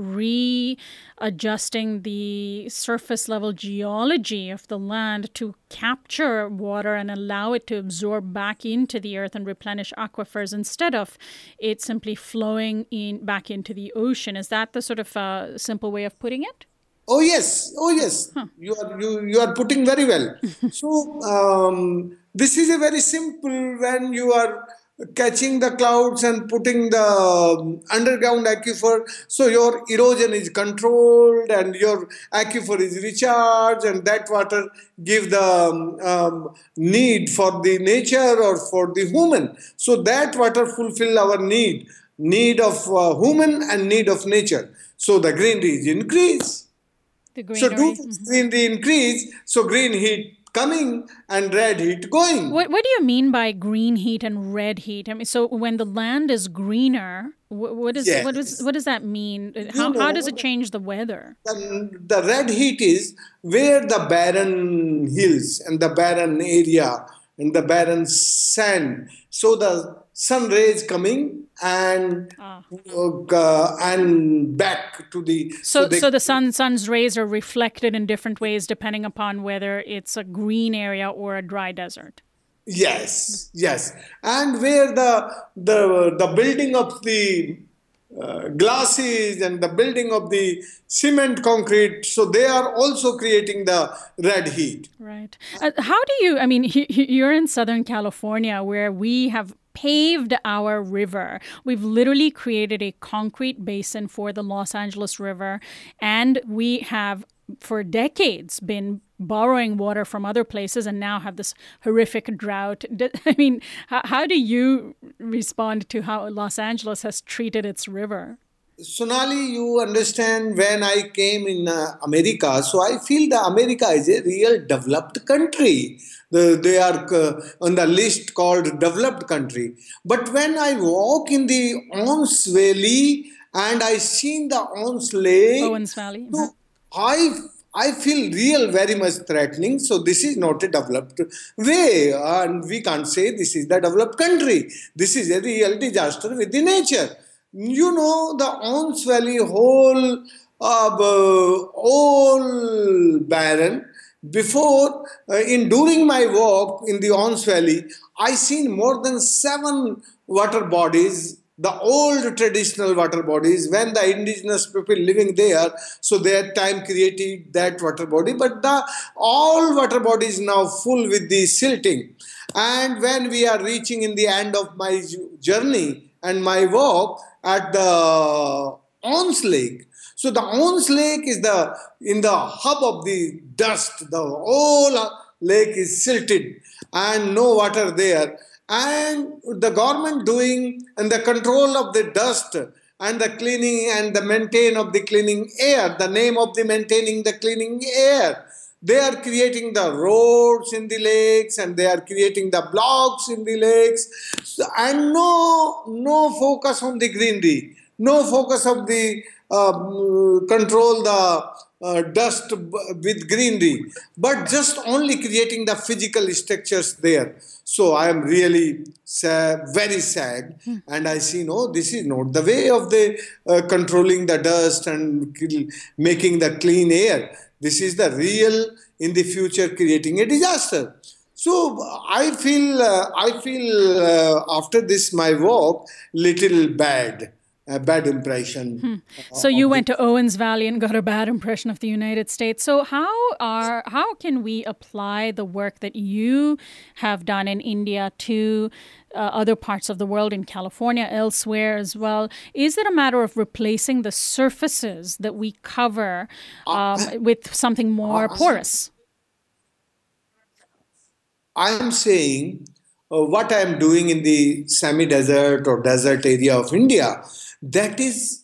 [SPEAKER 1] readjusting the surface level geology of the land to capture water and allow it to absorb back into the earth and replenish aquifers instead of it simply flowing in back into the ocean. Is that the sort of uh, simple way of putting it?
[SPEAKER 4] Oh yes, oh yes. Huh. You are you you are putting very well. So um, this is a very simple when you are catching the clouds and putting the underground aquifer. So your erosion is controlled and your aquifer is recharged, and that water give the um, need for the nature or for the human. So that water fulfill our need, need of uh, human and need of nature. So the greenery is increase. So do mm-hmm. greenery increase, so green heat coming and red heat going.
[SPEAKER 1] What What do you mean by green heat and red heat? I mean, so when the land is greener, what, what is yes. what is what does that mean? How you know, how does it change the weather?
[SPEAKER 4] The, the red heat is where the barren hills and the barren area and the barren sand. So the sun rays coming and ah. uh, and back to the
[SPEAKER 1] so so, so the sun sun's rays are reflected in different ways depending upon whether it's a green area or a dry desert.
[SPEAKER 4] Yes, yes, and where the the the building of the uh, glasses and the building of the cement concrete, so they are also creating the red heat.
[SPEAKER 1] Right. Uh, how do you? I mean, you're in Southern California where we have paved our river. We've literally created a concrete basin for the Los Angeles River, and we have for decades been borrowing water from other places and now have this horrific drought. I mean, how, how do you respond to how Los Angeles has treated its river?
[SPEAKER 4] Sonali, you understand, when I came in uh, America, so I feel that America is a real developed country. The, they are uh, on the list called developed country. But when I walk in the Owens Valley and I seen the Owens Lake,
[SPEAKER 1] Owens Valley,
[SPEAKER 4] so I I feel real very much threatening. So this is not a developed way, and we can't say this is the developed country. This is a real disaster with the nature. You know, the Owens Valley whole uh, all barren. Before, uh, in during my walk in the Owens Valley, I seen more than seven water bodies, the old traditional water bodies, when the indigenous people living there, so their time created that water body. But the all water bodies now full with the silting. And when we are reaching in the end of my journey and my walk at the Owens Lake, so the Owens Lake is the in the hub of the dust. The whole lake is silted and no water there. And the government doing and the control of the dust and the cleaning and the maintain of the cleaning air, the name of the maintaining the cleaning air. They are creating the roads in the lakes and they are creating the blocks in the lakes. So, and no, no focus on the greenery, no focus of the uh, control the uh, dust with greenery, but just only creating the physical structures there. So I am really sad, very sad, hmm. and I see, no, this is not the way of the uh, controlling the dust and making the clean air. This is the real, in the future, creating a disaster. So I feel, uh, I feel uh, after this my walk, little bad. A bad impression.
[SPEAKER 1] Hmm. So you went to Owens Valley and got a bad impression of the United States. So how are how can we apply the work that you have done in India to uh, other parts of the world, in California, elsewhere as well? Is it a matter of replacing the surfaces that we cover um, uh, with something more uh, porous?
[SPEAKER 4] I'm saying uh, what I'm doing in the semi-desert or desert area of India, that is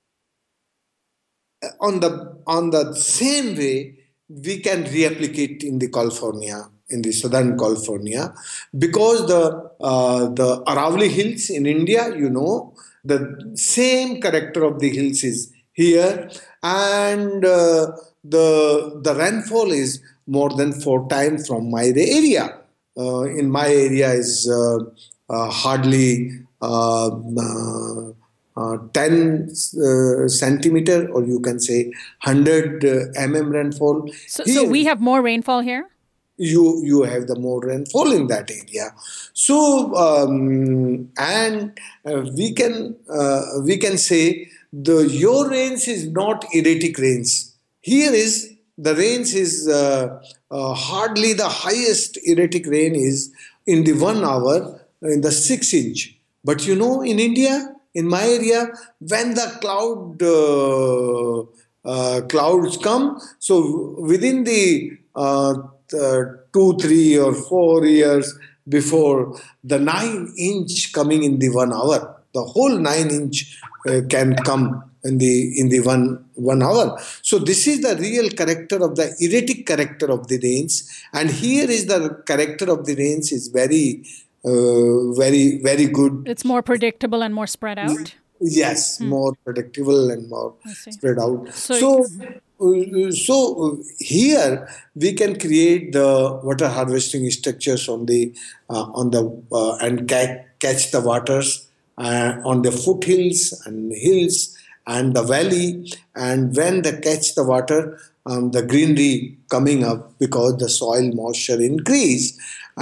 [SPEAKER 4] on the on the same way we can replicate in the California, in the Southern California, because the uh, the Aravalli Hills in India, you know, the same character of the hills is here, and uh, the the rainfall is more than four times from my area. Uh, in my area is uh, uh, hardly uh, uh, uh, ten uh, centimeter, or you can say one hundred uh, mm rainfall.
[SPEAKER 1] So,
[SPEAKER 4] Here,
[SPEAKER 1] so we have more rainfall here?
[SPEAKER 4] you you have the more rainfall in that area. So um, and uh, we can uh, we can say the your rains is not erratic rains. Here is the rains is uh, uh, hardly the highest erratic rain is in the one hour in the six inch. But you know, in India, in my area, when the cloud uh, uh, clouds come, so within the uh, uh, two, three, or four years before the nine inch coming in the one hour, the whole nine inch uh, can come in the in the one one hour. So this is the real character of the erratic character of the rains, and here is the character of the rains is very uh, very very good.
[SPEAKER 1] It's more predictable and more spread out?
[SPEAKER 4] Yes, hmm. more predictable and more spread out.
[SPEAKER 1] So,
[SPEAKER 4] so uh, so here we can create the water harvesting structures on the uh, on the uh, and ca- catch the waters uh, on the foothills and hills and the valley, and when they catch the water, um, the greenery coming up because the soil moisture increase,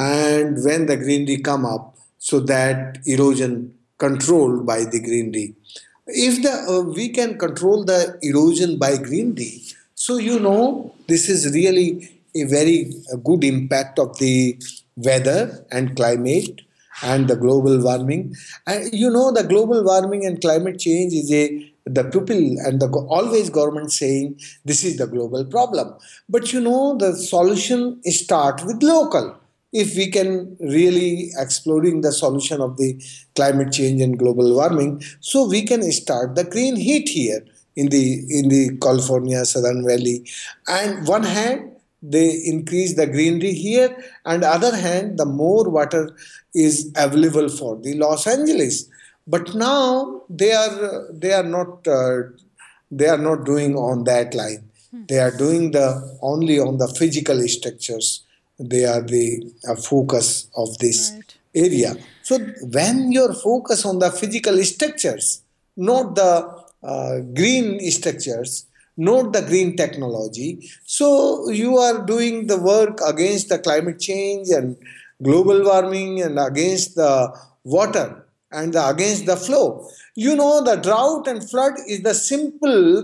[SPEAKER 4] and when the greenery come up, so that erosion controlled by the greenery. If the uh, we can control the erosion by greenery, so you know this is really a very a good impact of the weather and climate and the global warming. And you know the global warming and climate change is a the people and the always government saying this is the global problem. But you know the solution start with local. If we can really exploring the solution of the climate change and global warming, so we can start the green heat here in the in the California Southern Valley. And one hand they increase the greenery here, and other hand the more water is available for the Los Angeles. But now they are they are not uh, they are not doing on that line. Hmm. They are doing the only on the physical structures. They are the uh, focus of this right. area. So when your focus on the physical structures, not the uh, green structures, not the green technology, so you are doing the work against the climate change and global warming and against the water and the, against the flow. You know, the drought and flood is the simple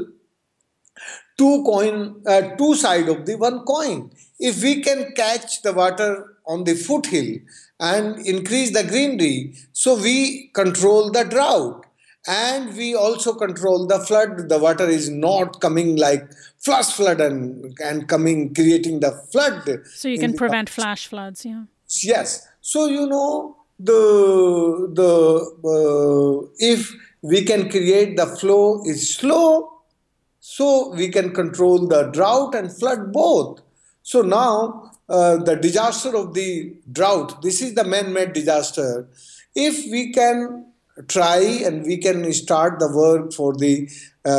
[SPEAKER 4] two coin, uh, two side of the one coin. If we can catch the water on the foothill and increase the greenery, so we control the drought. And we also control the flood. The water is not coming like flash flood and, and coming, creating the flood.
[SPEAKER 1] So you can prevent flash floods, yeah.
[SPEAKER 4] Yes. So, you know, the the uh, if we can create the flow is slow, so we can control the drought and flood both. So now uh, the disaster of the drought, this is the man-made disaster. If we can try and we can start the work for the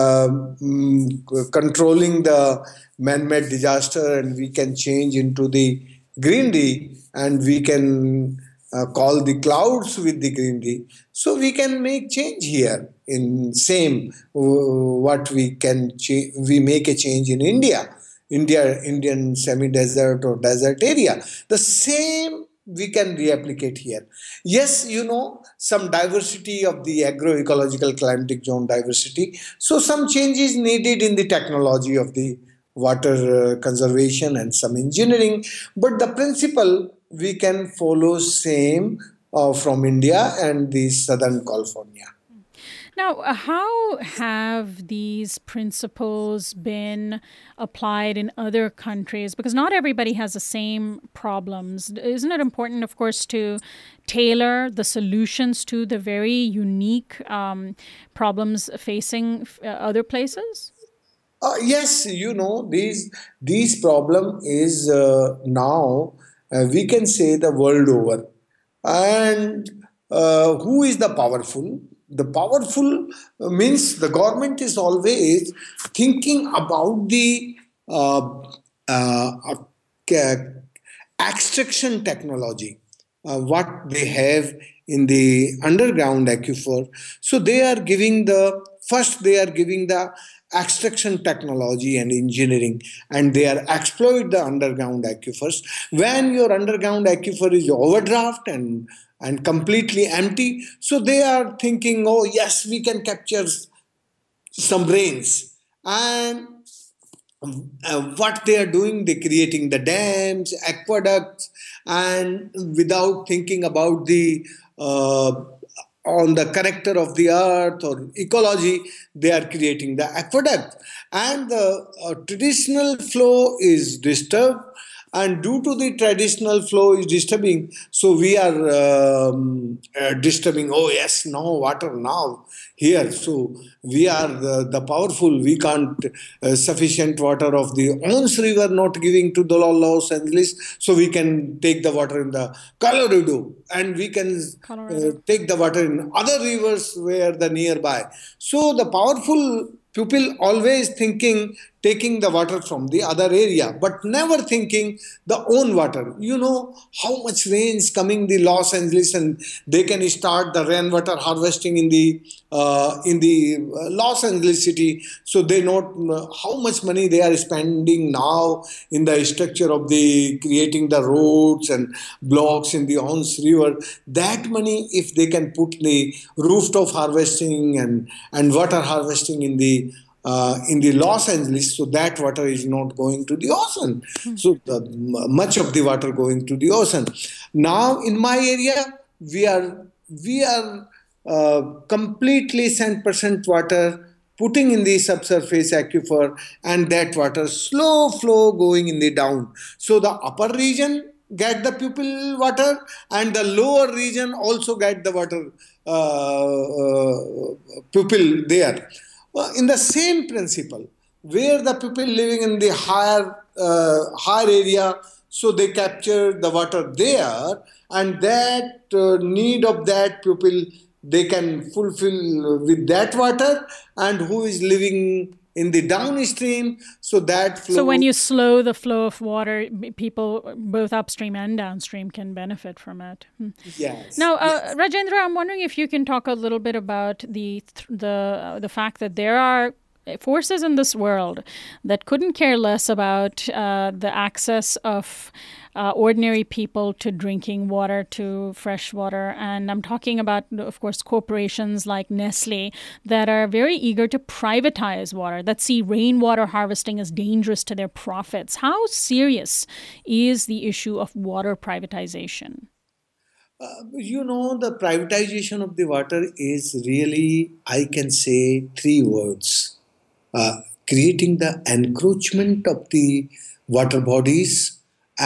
[SPEAKER 4] um, controlling the man-made disaster, and we can change into the greenery, and we can uh, call the clouds with the greenery, so we can make change here in same uh, what we can cha- we make a change in India India Indian semi-desert or desert area. The same we can replicate here. Yes, you know, some diversity of the agroecological climatic zone diversity. So some change is needed in the technology of the water uh, conservation and some engineering. But the principle we can follow same uh, from India and the Southern California.
[SPEAKER 1] Now, how have these principles been applied in other countries? Because not everybody has the same problems. Isn't it important, of course, to tailor the solutions to the very unique um, problems facing uh, other places?
[SPEAKER 4] Uh, yes, you know, these these problem is uh, now, uh, we can say the world over. And uh, who is the powerful? The powerful means the government is always thinking about the uh, uh, uh, extraction technology, uh, what they have in the underground aquifer. So they are giving the, first they are giving the extraction technology and engineering, and they are exploit the underground aquifers. When your underground aquifer is overdraft and and completely empty, so they are thinking, oh yes, we can capture some rains. And uh, what they are doing, they creating the dams, aqueducts, and without thinking about the uh, on the character of the earth or ecology, they are creating the aqueduct, and the uh, traditional flow is disturbed. And due to the traditional flow is disturbing, so we are um, uh, disturbing, oh yes, no water now here, so we are the, the powerful, we can't uh, sufficient water of the Ons river not giving to the Los Angeles, so we can take the water in the Colorado, and we can uh, take the water in other rivers where the nearby. So the powerful people always thinking taking the water from the other area, but never thinking the own water. You know how much rain is coming the Los Angeles, and they can start the rainwater harvesting in the uh, in the uh, Los Angeles city. So they know uh, how much money they are spending now in the structure of the creating the roads and blocks in the Ons River. That money, if they can put the rooftop harvesting and and water harvesting in the uh, in the Los Angeles, so that water is not going to the ocean. So the, much of the water going to the ocean. Now in my area, we are we are uh, completely one hundred percent water putting in the subsurface aquifer, and that water slow flow going in the down. So the upper region get the pupil water, and the lower region also get the water uh, uh, pupil there. Well, in the same principle, where the people living in the higher uh, higher area, so they capture the water there, and that uh, need of that pupil they can fulfill with that water, and who is living in the downstream, so that flow.
[SPEAKER 1] So when you slow the flow of water, people both upstream and downstream can benefit from it. Hmm.
[SPEAKER 4] Yes.
[SPEAKER 1] Now, uh,
[SPEAKER 4] yes.
[SPEAKER 1] Rajendra, I'm wondering if you can talk a little bit about the the uh, the fact that there are forces in this world that couldn't care less about uh, the access of uh, ordinary people to drinking water, to fresh water. And I'm talking about, of course, corporations like Nestle that are very eager to privatize water, that see rainwater harvesting as dangerous to their profits. How serious is the issue of water privatization?
[SPEAKER 4] Uh, you know, the privatization of the water is really, I can say, three words. Uh, creating the encroachment of the water bodies,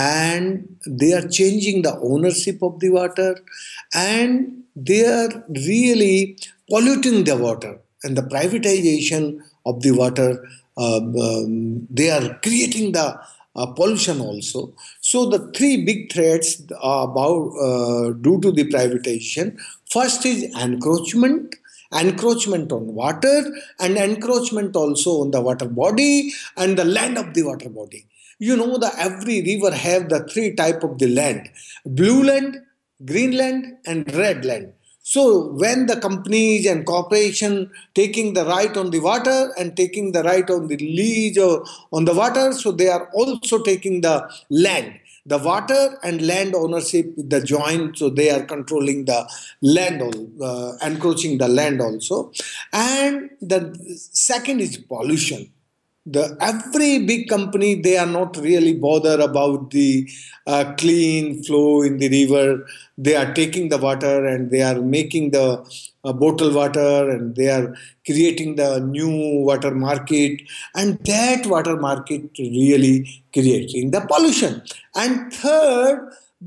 [SPEAKER 4] and they are changing the ownership of the water, and they are really polluting the water, and the privatization of the water, uh, um, they are creating the uh, pollution also. So the three big threats are about uh, due to the privatization. First is encroachment, encroachment on water, and encroachment also on the water body and the land of the water body. You know that every river have the three type of the land: blue land, green land, and red land. So when the companies and corporation taking the right on the water and taking the right on the lease or on the water, so they are also taking the land. The water and land ownership, the joint, so they are controlling the land, uh, encroaching the land also. And the second is pollution. The every big company, they are not really bothered about the uh, clean flow in the river. They are taking the water and they are making the uh, bottled water, and they are creating the new water market, and that water market really creating the pollution. And third,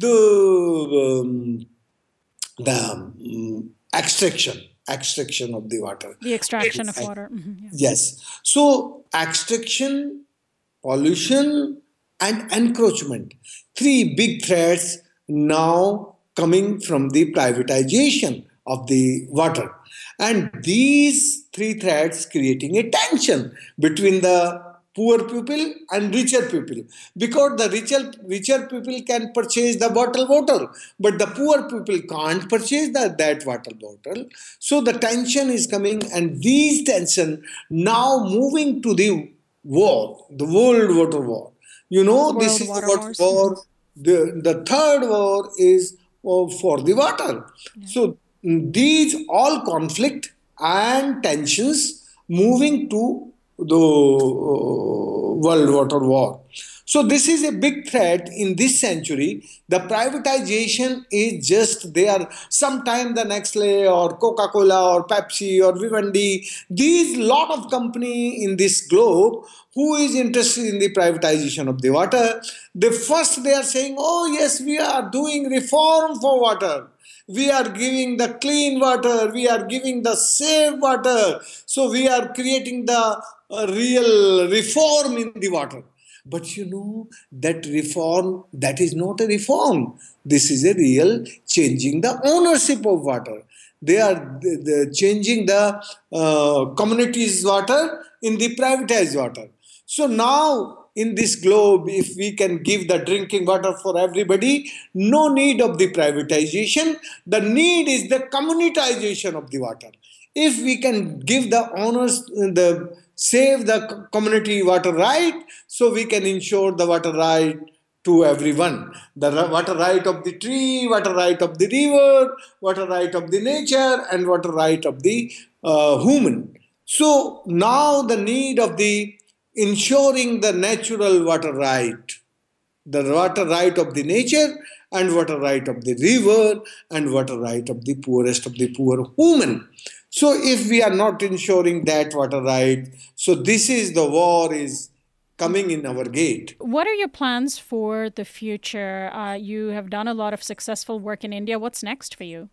[SPEAKER 4] the um, the um, extraction extraction of the water.
[SPEAKER 1] The extraction of water. Mm-hmm, yeah.
[SPEAKER 4] Yes. So extraction, pollution, and encroachment. Three big threats now coming from the privatization of the water. And these three threats creating a tension between the poor people and richer people, because the richer richer people can purchase the bottled water, but the poor people can't purchase the, that water bottle. So the tension is coming, and these tension now moving to the war, the world water war. You know,
[SPEAKER 1] World
[SPEAKER 4] this is
[SPEAKER 1] water
[SPEAKER 4] the water
[SPEAKER 1] wars.
[SPEAKER 4] war. The, the third war is uh, for the water. Yeah. So mm, these all conflict and tensions moving to the uh, world water war. So this is a big threat in this century. The privatization is just there. Sometime the Nestle or Coca-Cola or Pepsi or Vivendi, these lot of company in this globe who is interested in the privatization of the water. The first they are saying, oh yes, we are doing reform for water. We are giving the clean water. We are giving the safe water. So we are creating the uh, real reform in the water. But you know, that reform, that is not a reform. This is a real changing the ownership of water. They are the, the changing the uh, community's water in the privatized water. So now in this globe, if we can give the drinking water for everybody, no need of the privatization. The need is the communitization of the water. If we can give the owners, the save the community water right, so we can ensure the water right to everyone. The water right of the tree, water right of the river, water right of the nature, and water right of the uh, human. So now the need of the ensuring the natural water right, the water right of the nature, and water right of the river, and water right of the poorest of the poor human. So if we are not ensuring that water right, so this is the war is coming in our gate.
[SPEAKER 1] What are your plans for the future? Uh, you have done a lot of successful work in India. What's next for you?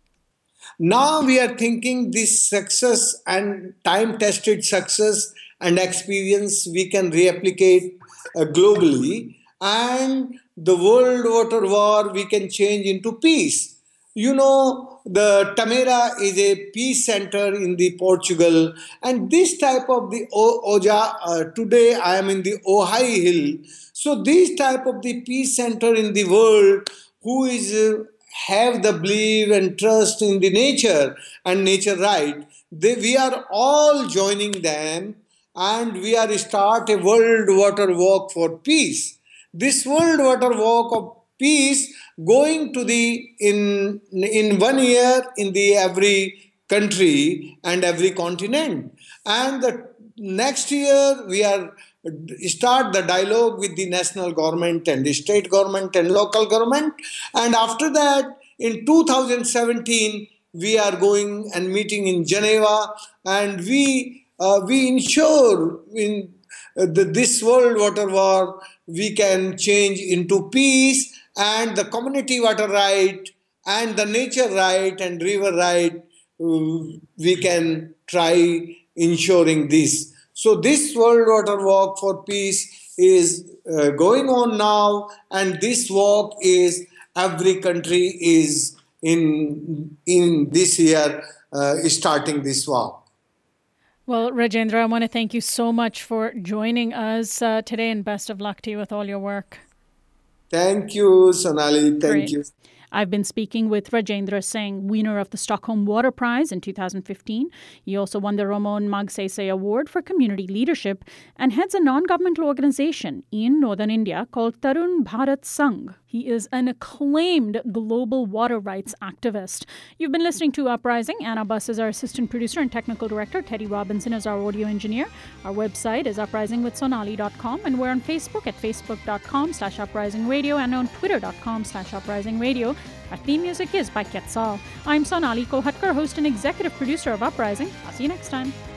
[SPEAKER 4] Now we are thinking this success and time-tested success and experience we can replicate uh, globally, and the world water war we can change into peace. You know, the Tamera is a peace center in the Portugal, and this type of the o- Oja, uh, today I am in the Ojai Hill. So this type of the peace center in the world who is uh, have the belief and trust in the nature and nature right, they, we are all joining them, and we are start a world water walk for peace. This world water walk of peace going to the in in one year in the every country and every continent, and the next year we are start the dialogue with the national government and the state government and local government, and after that in two thousand seventeen we are going and meeting in Geneva, and we uh, we ensure in uh, the, this world water war we can change into peace, and the community water right and the nature right and river right, uh, we can try ensuring this. So this World Water Walk for Peace is uh, going on now, and this walk is every country is in in this year uh, starting this walk.
[SPEAKER 1] Well, Rajendra, I want to thank you so much for joining us uh, today, and best of luck to you with all your work.
[SPEAKER 4] Thank you, Sonali. Thank
[SPEAKER 1] Great.
[SPEAKER 4] you.
[SPEAKER 1] I've been speaking with Rajendra Singh, winner of the Stockholm Water Prize in two thousand fifteen. He also won the Ramon Magsaysay Award for Community Leadership and heads a non-governmental organization in northern India called Tarun Bharat Sangh. He is an acclaimed global water rights activist. You've been listening to Uprising. Anna Buss is our assistant producer and technical director. Teddy Robinson is our audio engineer. Our website is uprising with sonali dot com, and we're on Facebook at facebook.com slash uprising.radio and on twitter.com slash uprising.radio. Our theme music is by Quetzal. I'm Sonali Kolhatkar, host and executive producer of Uprising. I'll see you next time.